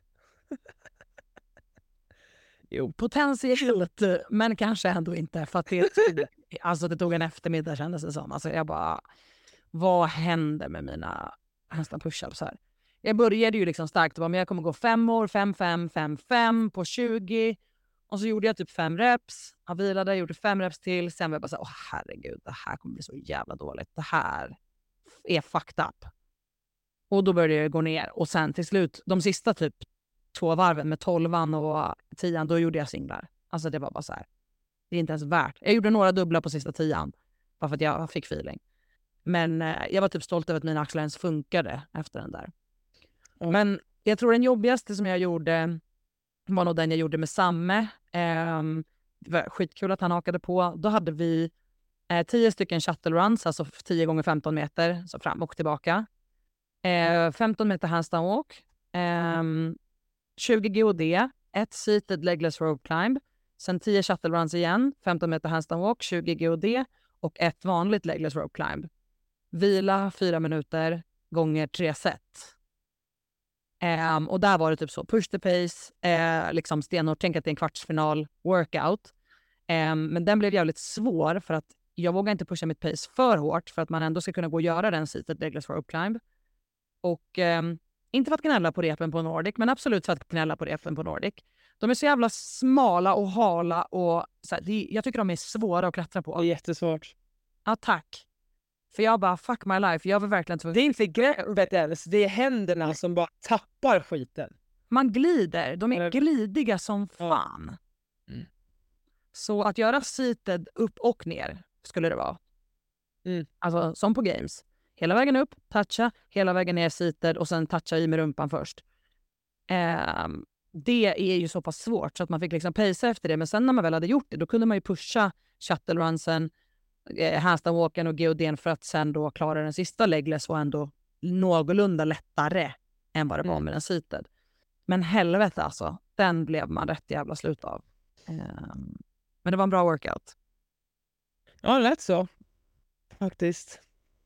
Jo, potentiellt, men kanske ändå inte. För att det tog en eftermiddag kändes det som. Alltså jag bara, vad händer med mina handstand push-ups här? Jag började ju liksom starkt. Men jag kommer gå 5 år, 5, 5, 5, 5 på 20. Och så gjorde jag typ 5 reps. Jag vilade, gjorde 5 reps till. Sen var jag bara så här, herregud, det här kommer bli så jävla dåligt. Det här är fucked up. Och då började jag gå ner. Och sen till slut, de sista typ 2 varven med 12an och 10an, då gjorde jag singlar. Alltså det var bara så här. Det är inte ens värt. Jag gjorde några dubbla på sista 10an. Bara för att jag fick feeling. Men jag var typ stolt över att mina axlar ens funkade efter den där. Men jag tror den jobbigaste som jag gjorde var nog den jag gjorde med Samme. Det var skitkul att han hakade på. Då hade vi 10 stycken shuttle runs, alltså 10 gånger 15 meter, så fram och tillbaka. 15 meter handstand walk. 20 GOD, 1 seated legless rope climb. Sen 10 shuttle runs igen, 15 meter handstand walk, 20 GOD och 1 vanligt legless rope climb. Vila 4 minuter gånger 3 set. Och där var det typ så, push the pace, liksom stenhårt, tänk att det är en kvartsfinal workout. Men den blev jävligt svår för att jag vågar inte pusha mitt pace för hårt för att man ändå ska kunna gå och göra den seated legless rope climb. Och inte för att knälla på repen på Nordic, men absolut för att knälla på repen på Nordic. De är så jävla smala och hala och så här, jag tycker de är svåra att klättra på. Det är jättesvårt. Ja, tack. För jag bara, fuck my life. Jag var verkligen det är inte greppet ens. Det är händerna som bara tappar skiten. Man glider. De är glidiga som fan. Mm. Så att göra seated upp och ner skulle det vara. Alltså som på games. Hela vägen upp, toucha. Hela vägen ner seated och sen toucha i med rumpan först. Det är ju så pass svårt så att man fick liksom pacea efter det. Men sen när man väl hade gjort det, då kunde man ju pusha shuttle runsen, handstand walken och GODn för att sen då klara den sista legless och ändå någorlunda lättare än vad det var med den seated. Men helvete alltså, den blev man rätt jävla slut av. Men det var en bra workout. Ja, det lät så. Faktiskt.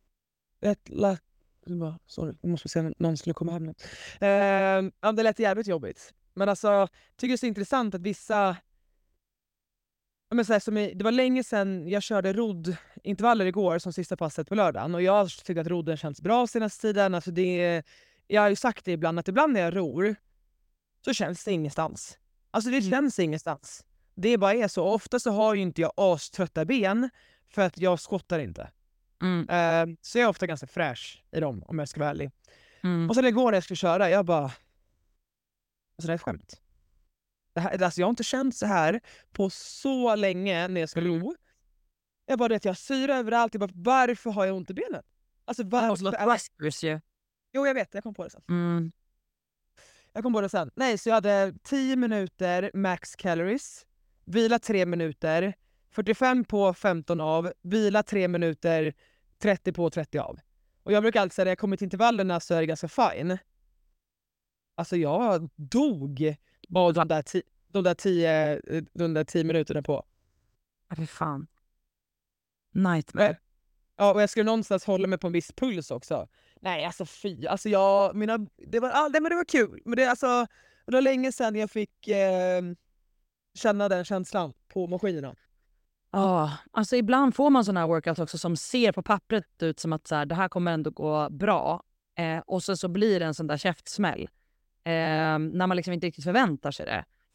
Sorry, jag måste se någon skulle komma hem nu. Det lät jävligt jobbigt. Men alltså, jag tycker det är så intressant att vissa... Men så här, det var länge sedan jag körde roddintervaller igår som sista passet på lördagen. Och jag tyckte att rodden känns bra senaste tiden. Alltså jag har ju sagt det ibland, att ibland när jag ror så känns det ingenstans. Alltså det känns ingenstans. Det bara är så. Ofta så har ju inte jag aströtta ben för att jag skottar inte. Så jag är ofta ganska fräsch i dem, om jag ska vara ärlig. Och sen igår när jag skulle köra, jag bara... Alltså det är ett skämt. Alltså jag har inte känt så här på så länge när jag ska ro. Jag bara, jag syr överallt. Jag bara, varför har jag ont i benen? Alltså varför? Jo, jag vet. Jag kom på det sen. Jag kom på det sen. Nej, så jag hade 10 minuter max calories. Vila 3 minuter. 45 på 15 av. Vila 3 minuter. 30 på 30 av. Och jag brukar alltid säga, när jag kommer till intervallerna så är det ganska fine. Alltså jag dog bara de där 10 minuterna på. Fy fan. Nightmare. Ja, och jag skulle någonstans hålla mig på en viss puls också. Nej, alltså fy. Alltså det var kul. Men det var länge sedan jag fick känna den känslan på maskinerna. Ja, alltså ibland får man såna här workouts också som ser på pappret ut som att så här, det här kommer ändå gå bra. Och så blir det en sån där käftsmäll. När man liksom inte riktigt förväntar sig det.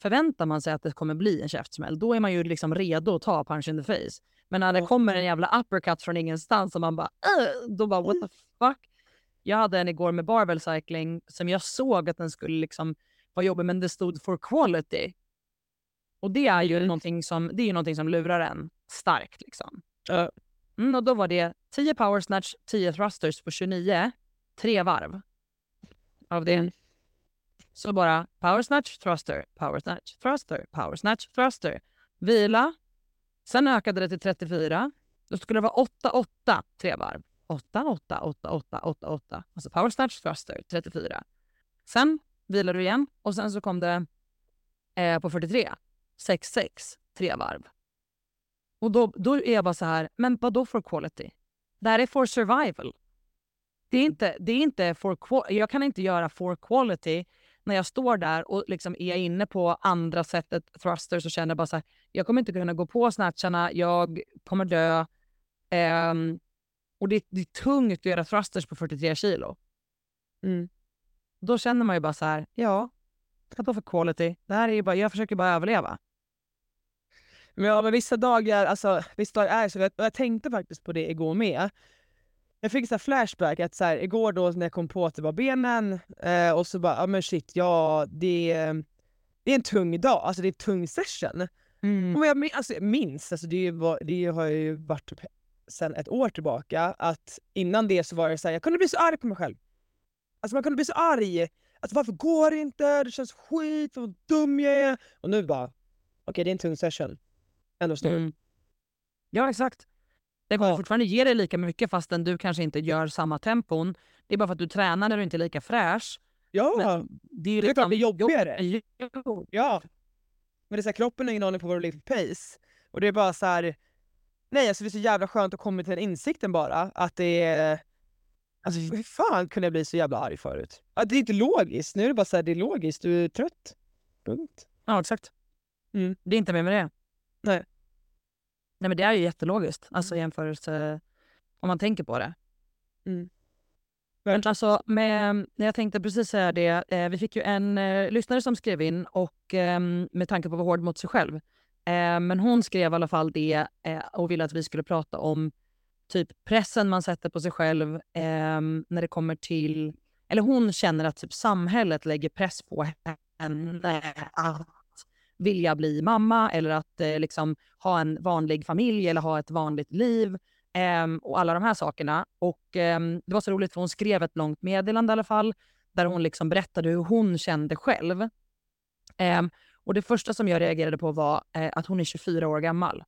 förväntar man sig att det kommer bli en käftsmäll, då är man ju liksom redo att ta punch in the face. Men när det kommer en jävla uppercut från ingenstans och man bara då bara what the fuck. Jag hade en igår med barbell cycling som jag såg att den skulle liksom vara jobbig, men det stod for quality. Och det är ju någonting som lurar en starkt liksom. Och då var det 10 power snatch, 10 thrusters på 29, 3 varv av det. Så bara power snatch, thruster, power snatch, thruster, power snatch, thruster. Vila. Sen ökade det till 34. Då skulle det vara 8-8, 3 varv. 8-8-8-8-8-8. Alltså power snatch, thruster, 34. Sen vilar du igen. Och sen så kom det på 43. 6-6, 3 varv. Och då är jag bara så här, men vadå for quality? Det här är for survival. Det är inte jag kan inte göra for quality när jag står där och liksom är inne på andra sättet thrusters och känner bara så här, jag kommer inte kunna gå på snatcharna, jag kommer dö. Och det är tungt att göra thrusters på 43 kilo. Då känner man ju bara så här, ja, vad för quality? Det här är ju bara, jag försöker bara överleva. Men vissa dagar är så. Jag tänkte faktiskt på det igår med. Jag fick så här flashback att så här, igår då när jag kom på att det var benen och så bara, men shit, det är en tung dag. Alltså det är en tung session. Och jag minns, alltså det har ju varit sedan ett år tillbaka, att innan det så var det så här, jag kunde bli så arg på mig själv. Alltså man kunde bli så arg. Alltså varför går det inte? Det känns skit, vad dum jag är. Och nu bara, okej, det är en tung session. Ändå stor. Ja, exakt. Det kommer fortfarande ge dig lika mycket fastän du kanske inte gör samma tempon. Det är bara för att du tränar när du inte är lika fräsch. Ja, men det är klart det är jobbigare. Ja. Men det är så här, kroppen har ingen aning på vad du ligger för pace. Och det är bara så här, nej, alltså det är så jävla skönt att komma till den insikten bara. Att det är, alltså hur fan kunde jag bli så jävla arg förut? Att det är inte logiskt. Nu är det bara så här, det är logiskt, du är trött. Punkt. Ja, exakt. Det är inte mer med det. Nej, men det är ju jättelogiskt. Alltså jämförelse om man tänker på det. Men alltså, när jag tänkte precis säga det. Vi fick ju en lyssnare som skrev in och med tanke på att vara hård mot sig själv. Men hon skrev i alla fall det och ville att vi skulle prata om typ pressen man sätter på sig själv när det kommer till... Eller hon känner att typ samhället lägger press på henne att vilja bli mamma eller att liksom ha en vanlig familj eller ha ett vanligt liv och alla de här sakerna. Och det var så roligt för hon skrev ett långt meddelande i alla fall där hon liksom berättade hur hon kände själv. Och det första som jag reagerade på var att hon är 24 år gammal.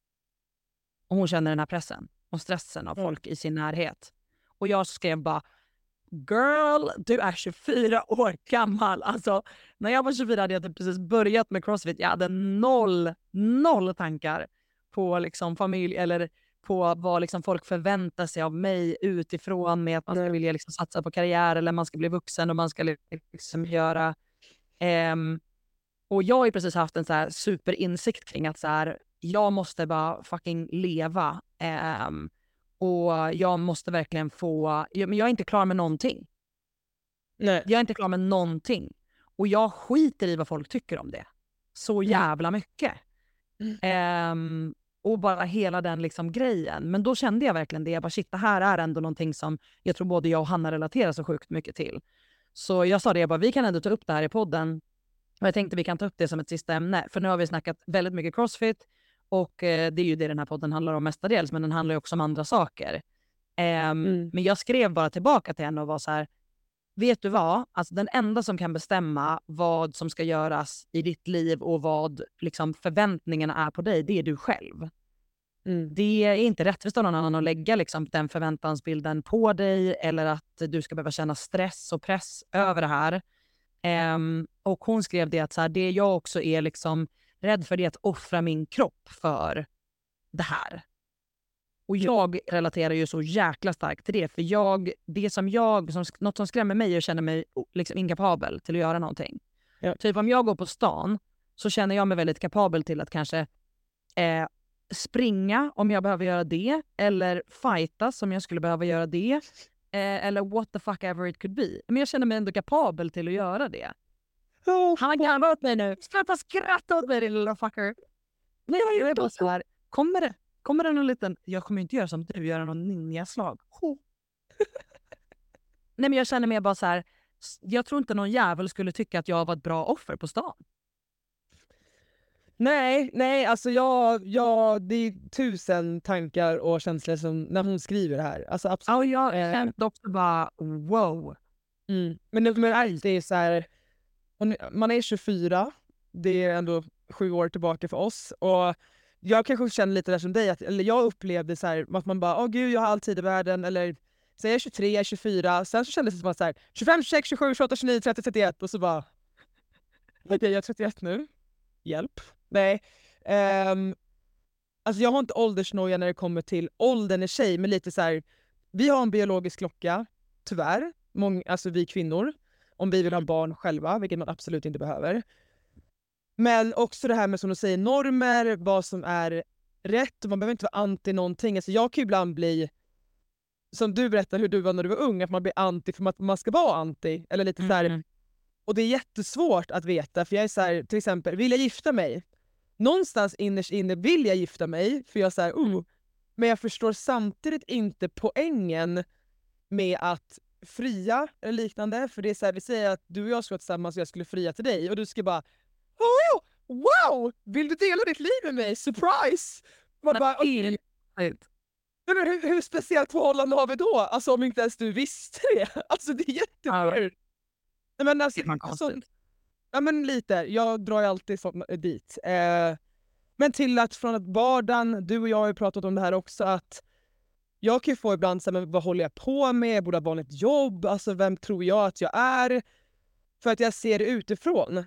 Och hon känner den här pressen och stressen av folk i sin närhet. Och jag skrev bara, girl, du är 24 år gammal. Alltså, när jag var 24 hade jag typ precis börjat med CrossFit. Jag hade noll tankar på liksom familj eller på vad liksom folk förväntar sig av mig utifrån med att man ska vilja liksom satsa på karriär eller man ska bli vuxen och man ska liksom göra... Och jag har ju precis haft en så här superinsikt kring att så här, jag måste bara fucking leva. Och jag måste verkligen få... Men jag är inte klar med någonting. Nej. Jag är inte klar med någonting. Och jag skiter i vad folk tycker om det. Så jävla mycket. Och bara hela den liksom grejen. Men då kände jag verkligen det. Jag bara, shit, det här är ändå någonting som jag tror både jag och Hanna relaterar så sjukt mycket till. Så jag sa det, jag bara, vi kan ändå ta upp det här i podden. Och jag tänkte vi kan ta upp det som ett sista ämne. För nu har vi snackat väldigt mycket CrossFit. Och det är ju det den här podden handlar om mestadels. Men den handlar ju också om andra saker. Men jag skrev bara tillbaka till henne och var så här, vet du vad? Alltså den enda som kan bestämma vad som ska göras i ditt liv och vad liksom förväntningarna är på dig, det är du själv. Det är inte rättvist av någon annan att lägga liksom den förväntansbilden på dig eller att du ska behöva känna stress och press över det här. Och hon skrev det att så här, det jag också är liksom rädd för det är att offra min kropp för det här. Och jag relaterar ju så jäkla starkt till det. För något som skrämmer mig och känner mig liksom inkapabel till att göra någonting. Ja. Typ om jag går på stan så känner jag mig väldigt kapabel till att kanske springa om jag behöver göra det. Eller fightas om jag skulle behöva göra det. Eller what the fuck ever it could be. Men jag känner mig ändå kapabel till att göra det. Han garvar åt mig nu. Sluta skratta åt mig, din lilla fucker. Nej, jag är bara så här. Kommer det någon liten... Jag kommer inte göra som du, göra någon ninjaslag. Nej, men jag känner mig bara så här. Jag tror inte någon jävel skulle tycka att jag var ett bra offer på stan. Nej, alltså det är 1000 tankar och känslor som när hon skriver det här. Alltså absolut. Ja, jag kände också bara wow. Men det är så här, man är 24, det är ändå 7 år tillbaka för oss, och jag kanske känner lite där som dig, eller jag upplevde så här, att man bara, åh gud, jag har all tid i världen, eller så jag är 23, jag är 24, sen så kändes det som att så här, 25, 26, 27, 28, 29, 30, 31, och så bara okej, jag är 31 nu, hjälp. Nej, alltså jag har inte åldersnoja när det kommer till åldern i sig, men lite så här, vi har en biologisk klocka, tyvärr, alltså vi kvinnor, om vi vill ha barn själva, vilket man absolut inte behöver. Men också det här med, som du säger, normer, vad som är rätt, och man behöver inte vara anti någonting. Alltså jag kan ju ibland bli, som du berättar hur du var när du var ung, att man blir anti för att man ska vara anti, eller lite så här. Och det är jättesvårt att veta, för jag är så här, till exempel, vill jag gifta mig? Någonstans innerst inne vill jag gifta mig, för jag är så här, men jag förstår samtidigt inte poängen med att fria eller liknande, för det är så här, vi säger att du och jag ska vara tillsammans och jag skulle fria till dig, och du ska bara, wow, vill du dela ditt liv med mig? Surprise! Man bara, hur speciellt förhållande har vi då? Alltså om inte ens du visste det. Alltså det är jätteweird. Nej, men alltså, ja men lite, jag drar ju alltid dit. Men till att från att vardagen, du och jag har ju pratat om det här också, att jag kan ju få ibland så här, men vad håller jag på med? Jag borde ha vanligt jobb. Alltså vem tror jag att jag är? För att jag ser det utifrån.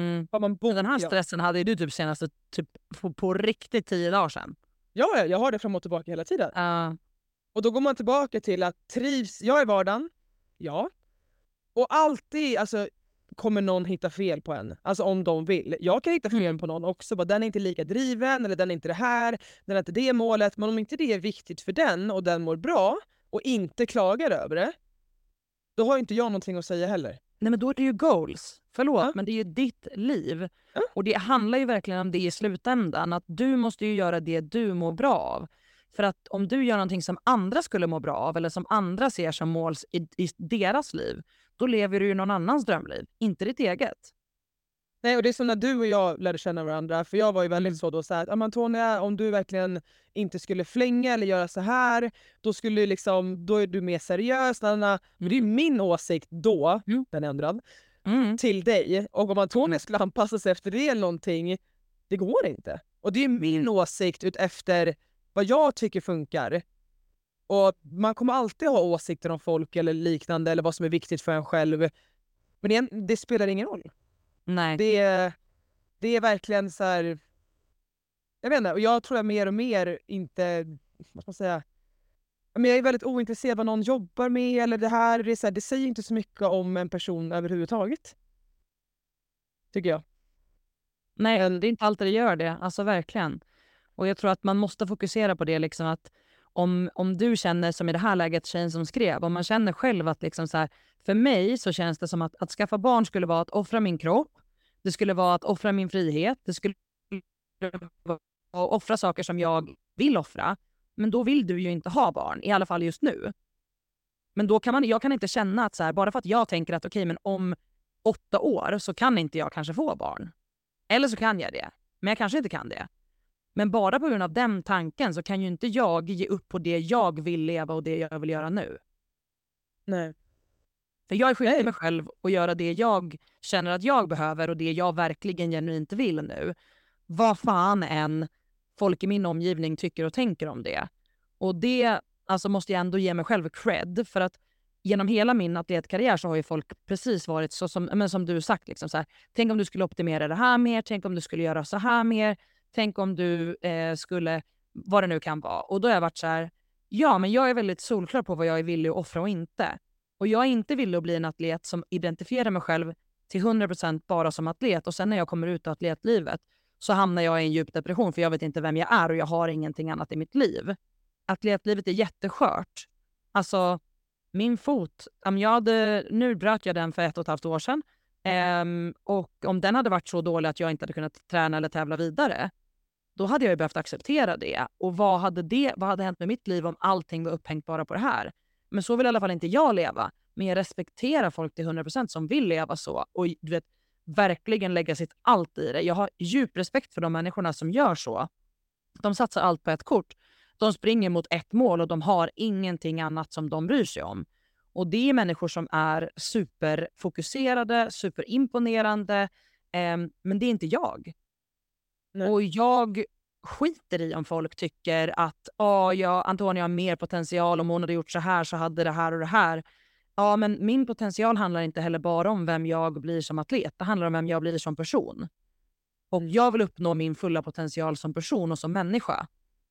Den här stressen hade ju du typ senaste på riktigt 10 dagar sedan. Ja, jag har det fram och tillbaka hela tiden. Och då går man tillbaka till att trivs jag i vardagen? Ja. Och alltid alltså, kommer någon hitta fel på en. Alltså om de vill. Jag kan hitta fel på någon också. Bara, den är inte lika driven, eller den är inte det här, den är inte det målet. Men om inte det är viktigt för den och den mår bra och inte klagar över det, då har inte jag någonting att säga heller. Nej, men då är det ju goals. Förlåt, men det är ju ditt liv. Och det handlar ju verkligen om det i slutändan. Att du måste ju göra det du mår bra av. För att om du gör någonting som andra skulle må bra av, eller som andra ser som måls i deras liv, då lever du ju någon annans drömliv, inte ditt eget. Nej, och det är som när du och jag lärde känna varandra. För jag var ju väldigt så då så här, Antonia, om du verkligen inte skulle flänga eller göra så här, då skulle liksom, då är du mer seriös. Men det är ju min åsikt då, den ändrad, till dig. Och om Antonia skulle anpassa sig efter det eller någonting, det går inte. Och det är min åsikt ut efter vad jag tycker funkar. Och man kommer alltid ha åsikter om folk eller liknande, eller vad som är viktigt för en själv. Men det spelar ingen roll. Nej. Det är verkligen så här, jag vet inte, och jag tror jag mer och mer inte, vad ska man säga, men jag är väldigt ointresserad vad någon jobbar med eller det här, det är så här, det säger inte så mycket om en person överhuvudtaget. Tycker jag. Nej, det är inte alltid det gör det, alltså verkligen. Och jag tror att man måste fokusera på det liksom, att om du känner som i det här läget tjejen som skrev, om man känner själv att liksom så här, för mig så känns det som att skaffa barn skulle vara att offra min kropp, det skulle vara att offra min frihet, det skulle vara att offra saker som jag vill offra, men då vill du ju inte ha barn, i alla fall just nu. Men då jag kan inte känna att så här, bara för att jag tänker att okej, men om 8 år så kan inte jag kanske få barn. Eller så kan jag det, men jag kanske inte kan det. Men bara på grund av den tanken så kan ju inte jag ge upp på det jag vill leva och det jag vill göra nu. Nej. För jag är skyldig mig själv att göra det jag känner att jag behöver och det jag verkligen genuint vill nu. Vad fan än folk i min omgivning tycker och tänker om det. Och det alltså, måste jag ändå ge mig själv cred, för att genom hela min atletkarriär så har ju folk precis varit så som du sagt. Liksom så här, tänk om du skulle optimera det här mer, tänk om du skulle göra så här mer. Tänk om du skulle, vad det nu kan vara. Och då har jag varit så här, ja men jag är väldigt solklar på vad jag är villig att offra och inte. Och jag är inte villig att bli en atlet som identifierar mig själv till 100% bara som atlet. Och sen när jag kommer ut av atletlivet så hamnar jag i en djup depression, för jag vet inte vem jag är och jag har ingenting annat i mitt liv. Atletlivet är jätteskört. Alltså min fot, nu bröt jag den för 1,5 år sedan. Och om den hade varit så dålig att jag inte hade kunnat träna eller tävla vidare, då hade jag ju behövt acceptera det. Och vad hade hänt med mitt liv om allting var upphängt bara på det här? Men så vill i alla fall inte jag leva. Men jag respekterar folk till 100% som vill leva så. Och du vet, verkligen lägga sitt allt i det. Jag har djup respekt för de människorna som gör så. De satsar allt på ett kort. De springer mot ett mål och de har ingenting annat som de bryr sig om. Och det är människor som är superfokuserade, superimponerande. Men det är inte jag. Nej. Och jag skiter i om folk tycker att Antonia har mer potential, om hon hade gjort så här så hade det här och det här. Ja, men min potential handlar inte heller bara om vem jag blir som atlet. Det handlar om vem jag blir som person. Och jag vill uppnå min fulla potential som person och som människa.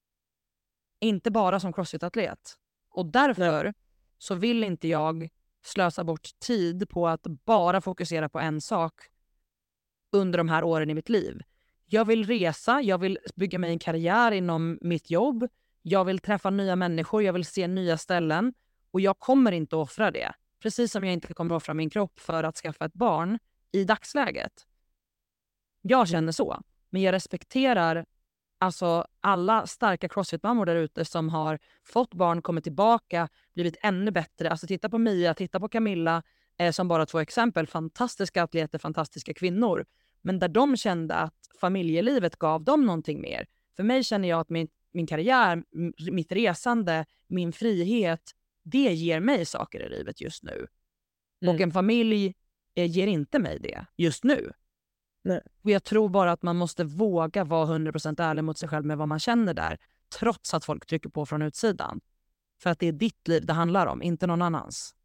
Inte bara som crossfit-atlet. Och därför så vill inte jag slösa bort tid på att bara fokusera på en sak under de här åren i mitt liv. Jag vill resa, jag vill bygga mig en karriär inom mitt jobb. Jag vill träffa nya människor, jag vill se nya ställen. Och jag kommer inte offra det. Precis som jag inte kommer offra min kropp för att skaffa ett barn i dagsläget. Jag känner så. Men jag respekterar alltså alla starka crossfit-mammor där ute som har fått barn, kommit tillbaka, blivit ännu bättre. Alltså titta på Mia, titta på Camilla som bara 2 exempel. Fantastiska atleter, fantastiska kvinnor. Men där de kände att familjelivet gav dem någonting mer. För mig känner jag att min karriär, mitt resande, min frihet, det ger mig saker i livet just nu. Och en familj ger inte mig det just nu. Nej. Och jag tror bara att man måste våga vara 100% ärlig mot sig själv med vad man känner där. Trots att folk trycker på från utsidan. För att det är ditt liv det handlar om, inte någon annans.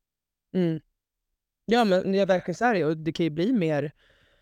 Ja, men jag verkligen så här, och det kan ju bli mer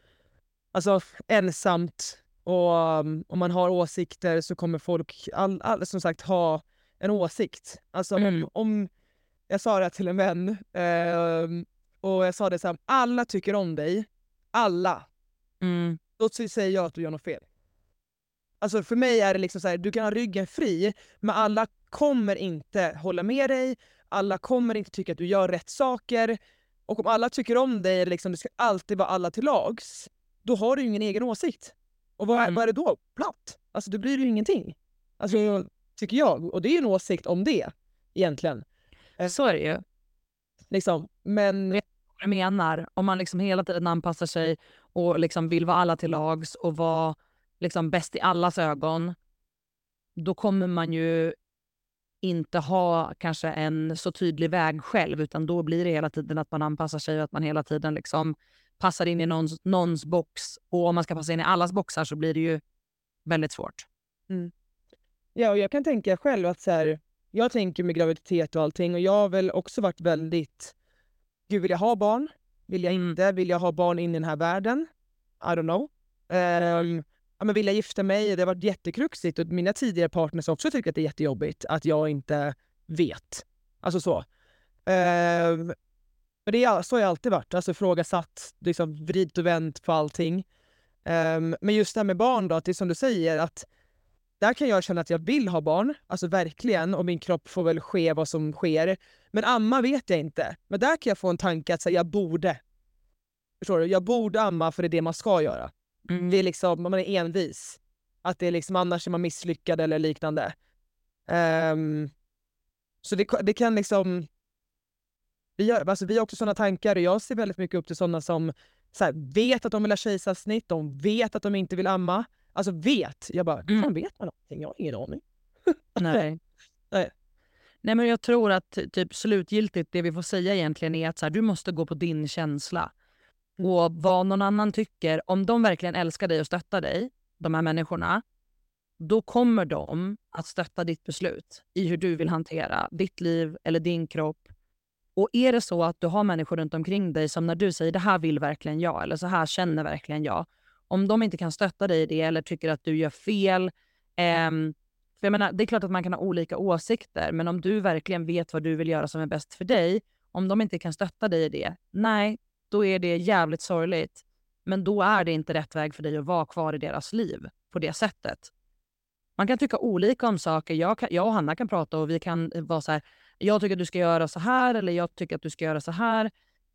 ensamt. Och om man har åsikter så kommer folk som sagt ha en åsikt. Alltså om jag sa det till en vän och jag sa det så här, alla tycker om dig. Alla. Då säger jag att du gör något fel. Alltså för mig är det liksom så här, du kan ha ryggen fri, men alla kommer inte hålla med dig. Alla kommer inte tycka att du gör rätt saker. Och om alla tycker om dig, liksom, det ska alltid vara alla till lags. Då har du ju ingen egen åsikt. Och vad är det då? Platt. Alltså du blir ju ingenting. Alltså tycker jag. Och det är en åsikt om det egentligen. Så är det ju. Liksom, men jag menar, om man liksom hela tiden anpassar sig och liksom vill vara alla till lags och vara liksom bäst i allas ögon, då kommer man ju inte ha kanske en så tydlig väg själv, utan då blir det hela tiden att man anpassar sig och att man hela tiden liksom passar in i någons box. Och om man ska passa in i allas boxar så blir det ju väldigt svårt. Ja, och jag kan tänka själv att så här, jag tänker med graviditet och allting, och jag har väl också varit väldigt, gud, vill jag ha barn? Vill jag inte? Vill jag ha barn in i den här världen? I don't know. Men vill jag gifta mig? Det har varit jättekruxigt, och mina tidigare partners har också tyckt att det är jättejobbigt att jag inte vet. Alltså så. Men så har jag alltid varit. Alltså frågasatt, liksom vrid och vänt på allting. Men just det här med barn då, att det är som du säger, att där kan jag känna att jag vill ha barn. Alltså verkligen, och min kropp får väl ske vad som sker. Men amma vet jag inte. Men där kan jag få en tanke att säga, jag borde. Förstår du? Jag borde amma, för det är det man ska göra. Det är liksom, man är envis. Att det är liksom, annars är man misslyckad eller liknande. Så det kan liksom... Vi har också sådana tankar, och jag ser väldigt mycket upp till sådana som så här, vet att de vill ha kejsarsnitt, de vet att de inte vill amma. Alltså vet. Jag bara, fan vet man någonting? Jag har ingen aning. Nej, men jag tror att typ slutgiltigt det vi får säga egentligen är att så här, du måste gå på din känsla. Och vad någon annan tycker, om de verkligen älskar dig och stöttar dig, de här människorna, då kommer de att stötta ditt beslut i hur du vill hantera ditt liv eller din kropp. Och är det så att du har människor runt omkring dig som när du säger det här vill verkligen jag, eller så här känner verkligen jag, om de inte kan stötta dig i det eller tycker att du gör fel, för jag menar, det är klart att man kan ha olika åsikter, men om du verkligen vet vad du vill göra som är bäst för dig, om de inte kan stötta dig i det, nej, då är det jävligt sorgligt. Men då är det inte rätt väg för dig att vara kvar i deras liv på det sättet. Man kan tycka olika om saker. Jag och Hanna kan prata och vi kan vara så här, jag tycker att du ska göra så här, eller jag tycker att du ska göra så här.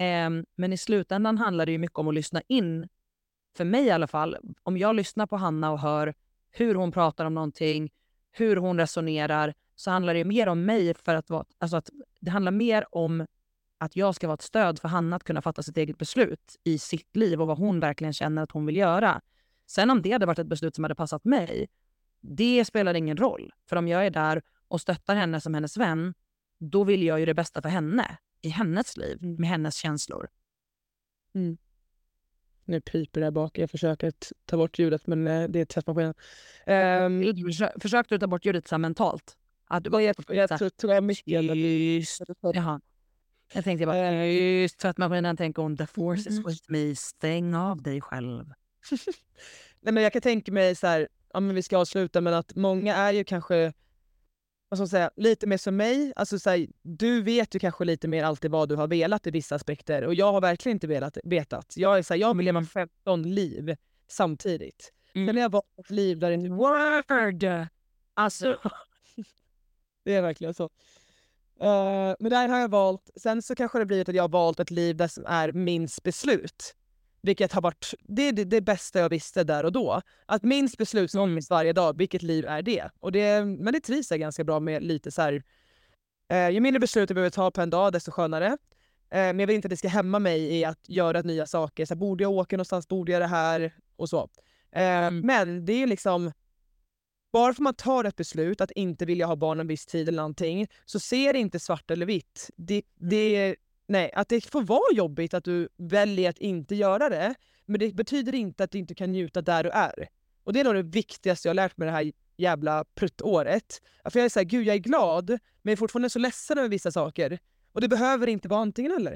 Men i slutändan handlar det ju mycket om att lyssna in. För mig i alla fall, om jag lyssnar på Hanna och hör hur hon pratar om någonting, hur hon resonerar, så handlar det mer om mig för att vara, alltså att det handlar mer om att jag ska vara ett stöd för Hanna att kunna fatta sitt eget beslut i sitt liv och vad hon verkligen känner att hon vill göra. Sen om det hade varit ett beslut som hade passat mig, det spelar ingen roll. För om jag är där och stöttar henne som hennes vän, då vill jag ju det bästa för henne i hennes liv, med hennes känslor. Mm. Nu piper det där bak. Jag försöker ta bort ljudet, men det är tvättmaskinen. Försökte du ta bort ljudet så här mentalt? Att Jag tror jag mycket. Jaha. Jag tänkte bara, just tvättmaskinen tänker hon, the force is with me, stäng av dig själv. Nej, men jag kan tänka mig så här, ja, men vi ska avsluta, men att många är ju kanske, vad ska man säga, lite mer som mig. Alltså så här, du vet ju kanske lite mer alltid vad du har velat i vissa aspekter, och jag har verkligen inte vetat. Jag är så här, jag vill leva 15 liv samtidigt. Men jag var ett liv där det Word! Alltså. Det är verkligen så. Men där har jag valt, sen så kanske det blir att jag har valt ett liv där som är minst beslut. Vilket har varit det bästa jag visste där och då. Att minst beslut som ångest varje dag, vilket liv är det? Men det trivs jag ganska bra med, lite så här. Ju mindre beslut jag behöver ta på en dag, desto skönare. Men jag vill inte att det ska hämma mig i att göra nya saker. Så här, borde jag åka någonstans, borde jag det här och så. Men det är liksom, bara för man tar ett beslut att inte vilja ha barn en viss tid eller någonting, så ser det inte svart eller vitt. Nej, att det får vara jobbigt att du väljer att inte göra det, men det betyder inte att du inte kan njuta där du är. Och det är nog det viktigaste jag har lärt mig det här jävla pruttåret. För jag är såhär, gud jag är glad, men jag är fortfarande så ledsen över vissa saker. Och det behöver inte vara antingen eller.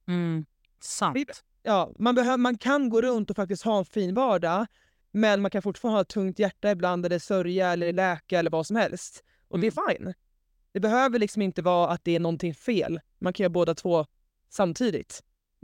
Sant. Ja, man kan gå runt och faktiskt ha en fin vardag, men man kan fortfarande ha ett tungt hjärta ibland, eller sörja eller läka eller vad som helst. Och det är fine. Det behöver liksom inte vara att det är någonting fel. Man kan göra båda två samtidigt.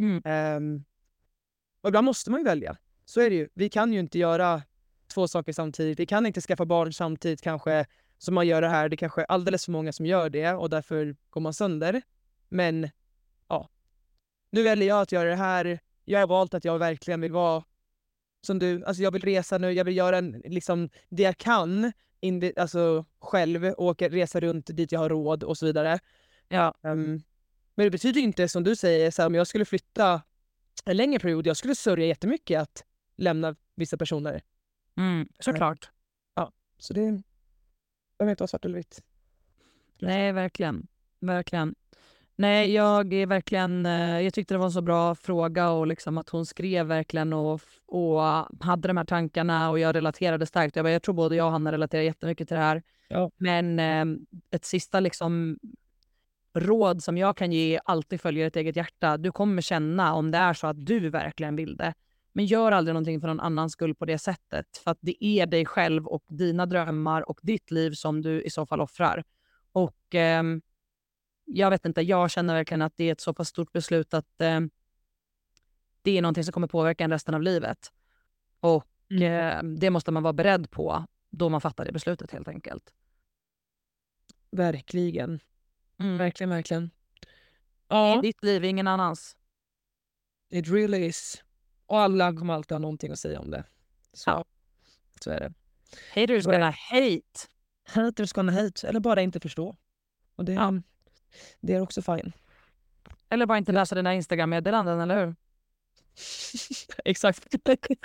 Och ibland måste man ju välja. Så är det ju. Vi kan ju inte göra två saker samtidigt. Vi kan inte skaffa barn samtidigt kanske som man gör det här. Det är kanske alldeles för många som gör det, och därför går man sönder. Men ja, nu väljer jag att göra det här. Jag har valt att jag verkligen vill vara som du. Alltså jag vill resa nu. Jag vill göra liksom det jag kan. Alltså själv, resa runt dit jag har råd och så vidare. Ja. Men det betyder inte, som du säger, så här, om jag skulle flytta en längre period, jag skulle sörja jättemycket att lämna vissa personer. Såklart. Ja, så det behöver inte vara svart eller vitt. Nej, verkligen. Nej, jag är verkligen, jag tyckte det var en så bra fråga, och liksom att hon skrev verkligen och hade de här tankarna, och jag relaterade starkt. Jag tror både jag och Hanna relaterar jättemycket till det här. Ja. Men ett sista liksom råd som jag kan ge, alltid följer ett eget hjärta. Du kommer känna om det är så att du verkligen vill det. Men gör aldrig någonting för någon annans skull på det sättet. För att det är dig själv och dina drömmar och ditt liv som du i så fall offrar. Och jag vet inte, jag känner verkligen att det är ett så pass stort beslut att det är någonting som kommer påverka en resten av livet. Och det måste man vara beredd på då man fattar det beslutet, helt enkelt. Verkligen. Verkligen. Det är ditt liv, ingen annans. It really is. Och alla kommer alltid ha någonting att säga om det. Så är det. Haters gonna hate. Haters gonna hate. Eller bara inte förstå. Och det är också fine. Eller bara inte läsa dina Instagram-meddelanden, eller hur? Exakt.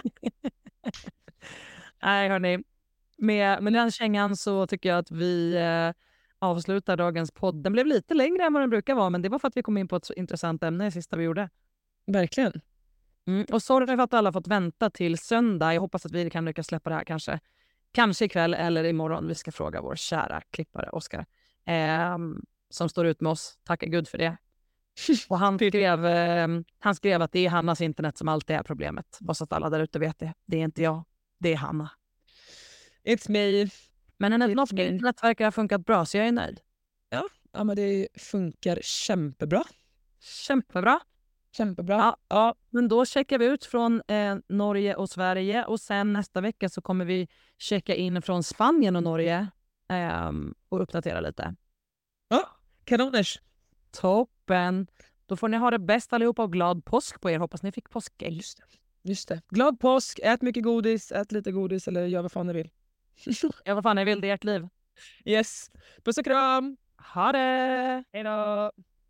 Nej, hörni. Med den kängan så tycker jag att vi avslutar dagens podd. Den blev lite längre än vad den brukar vara, men det var för att vi kom in på ett så intressant ämne i sista vi gjorde. Verkligen. Och sorry för att alla fått vänta till söndag. Jag hoppas att vi kan lyckas släppa det här kanske ikväll eller imorgon. Vi ska fråga vår kära klippare Oskar som står ut med oss. Tacka Gud för det. Och han skrev att det är Hannas internet som alltid är problemet. Bara så att alla där ute vet det. Det är inte jag, det är Hanna. It's me. Men hennes norska internet verkar ha funkat bra, så jag är nöjd. Ja, men det funkar kämpebra. Kämpebra. Ja, men då checkar vi ut från Norge och Sverige, och sen nästa vecka så kommer vi checka in från Spanien och Norge och uppdatera lite. Ja, kanoners. Toppen. Då får ni ha det bäst allihopa och glad påsk på er. Hoppas ni fick påskägg. Just det. Glad påsk, ät mycket godis, ät lite godis eller gör vad fan ni vill. Ja, vad fan ni vill, det är ert liv. Yes. Puss och kram! Ha det! Hejdå!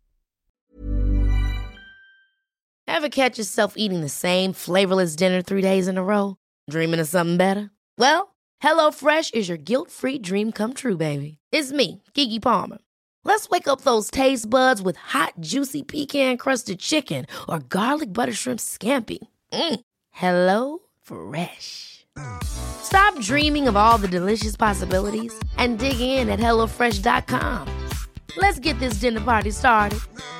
Ever catch yourself eating the same flavorless dinner 3 days in a row? Dreaming of something better? Well, HelloFresh is your guilt-free dream come true, baby. It's me, Keke Palmer. Let's wake up those taste buds with hot, juicy pecan-crusted chicken or garlic butter shrimp scampi. Hello Fresh. Stop dreaming of all the delicious possibilities and dig in at HelloFresh.com. Let's get this dinner party started.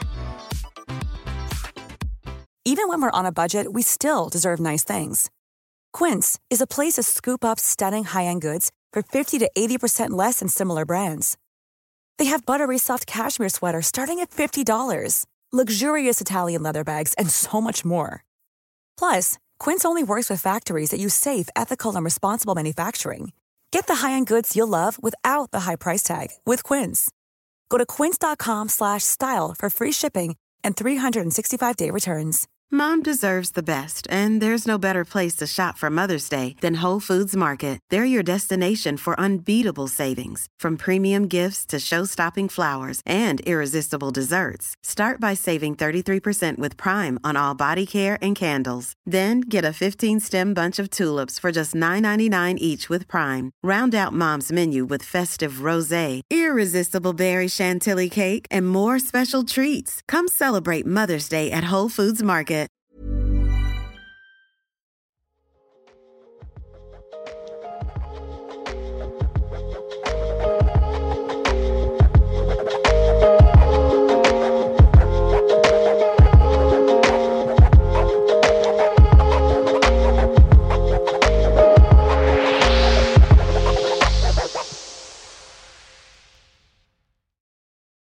Even when we're on a budget, we still deserve nice things. Quince is a place to scoop up stunning high-end goods for 50 to 80% less than similar brands. They have buttery soft cashmere sweaters starting at $50, luxurious Italian leather bags, and so much more. Plus, Quince only works with factories that use safe, ethical, and responsible manufacturing. Get the high-end goods you'll love without the high price tag with Quince. Go to quince.com/style for free shipping and 365-day returns. Mom deserves the best, and there's no better place to shop for Mother's Day than Whole Foods Market. They're your destination for unbeatable savings, from premium gifts to show-stopping flowers and irresistible desserts. Start by saving 33% with Prime on all body care and candles. Then get a 15-stem bunch of tulips for just $9.99 each with Prime. Round out Mom's menu with festive rosé, irresistible berry chantilly cake, and more special treats. Come celebrate Mother's Day at Whole Foods Market.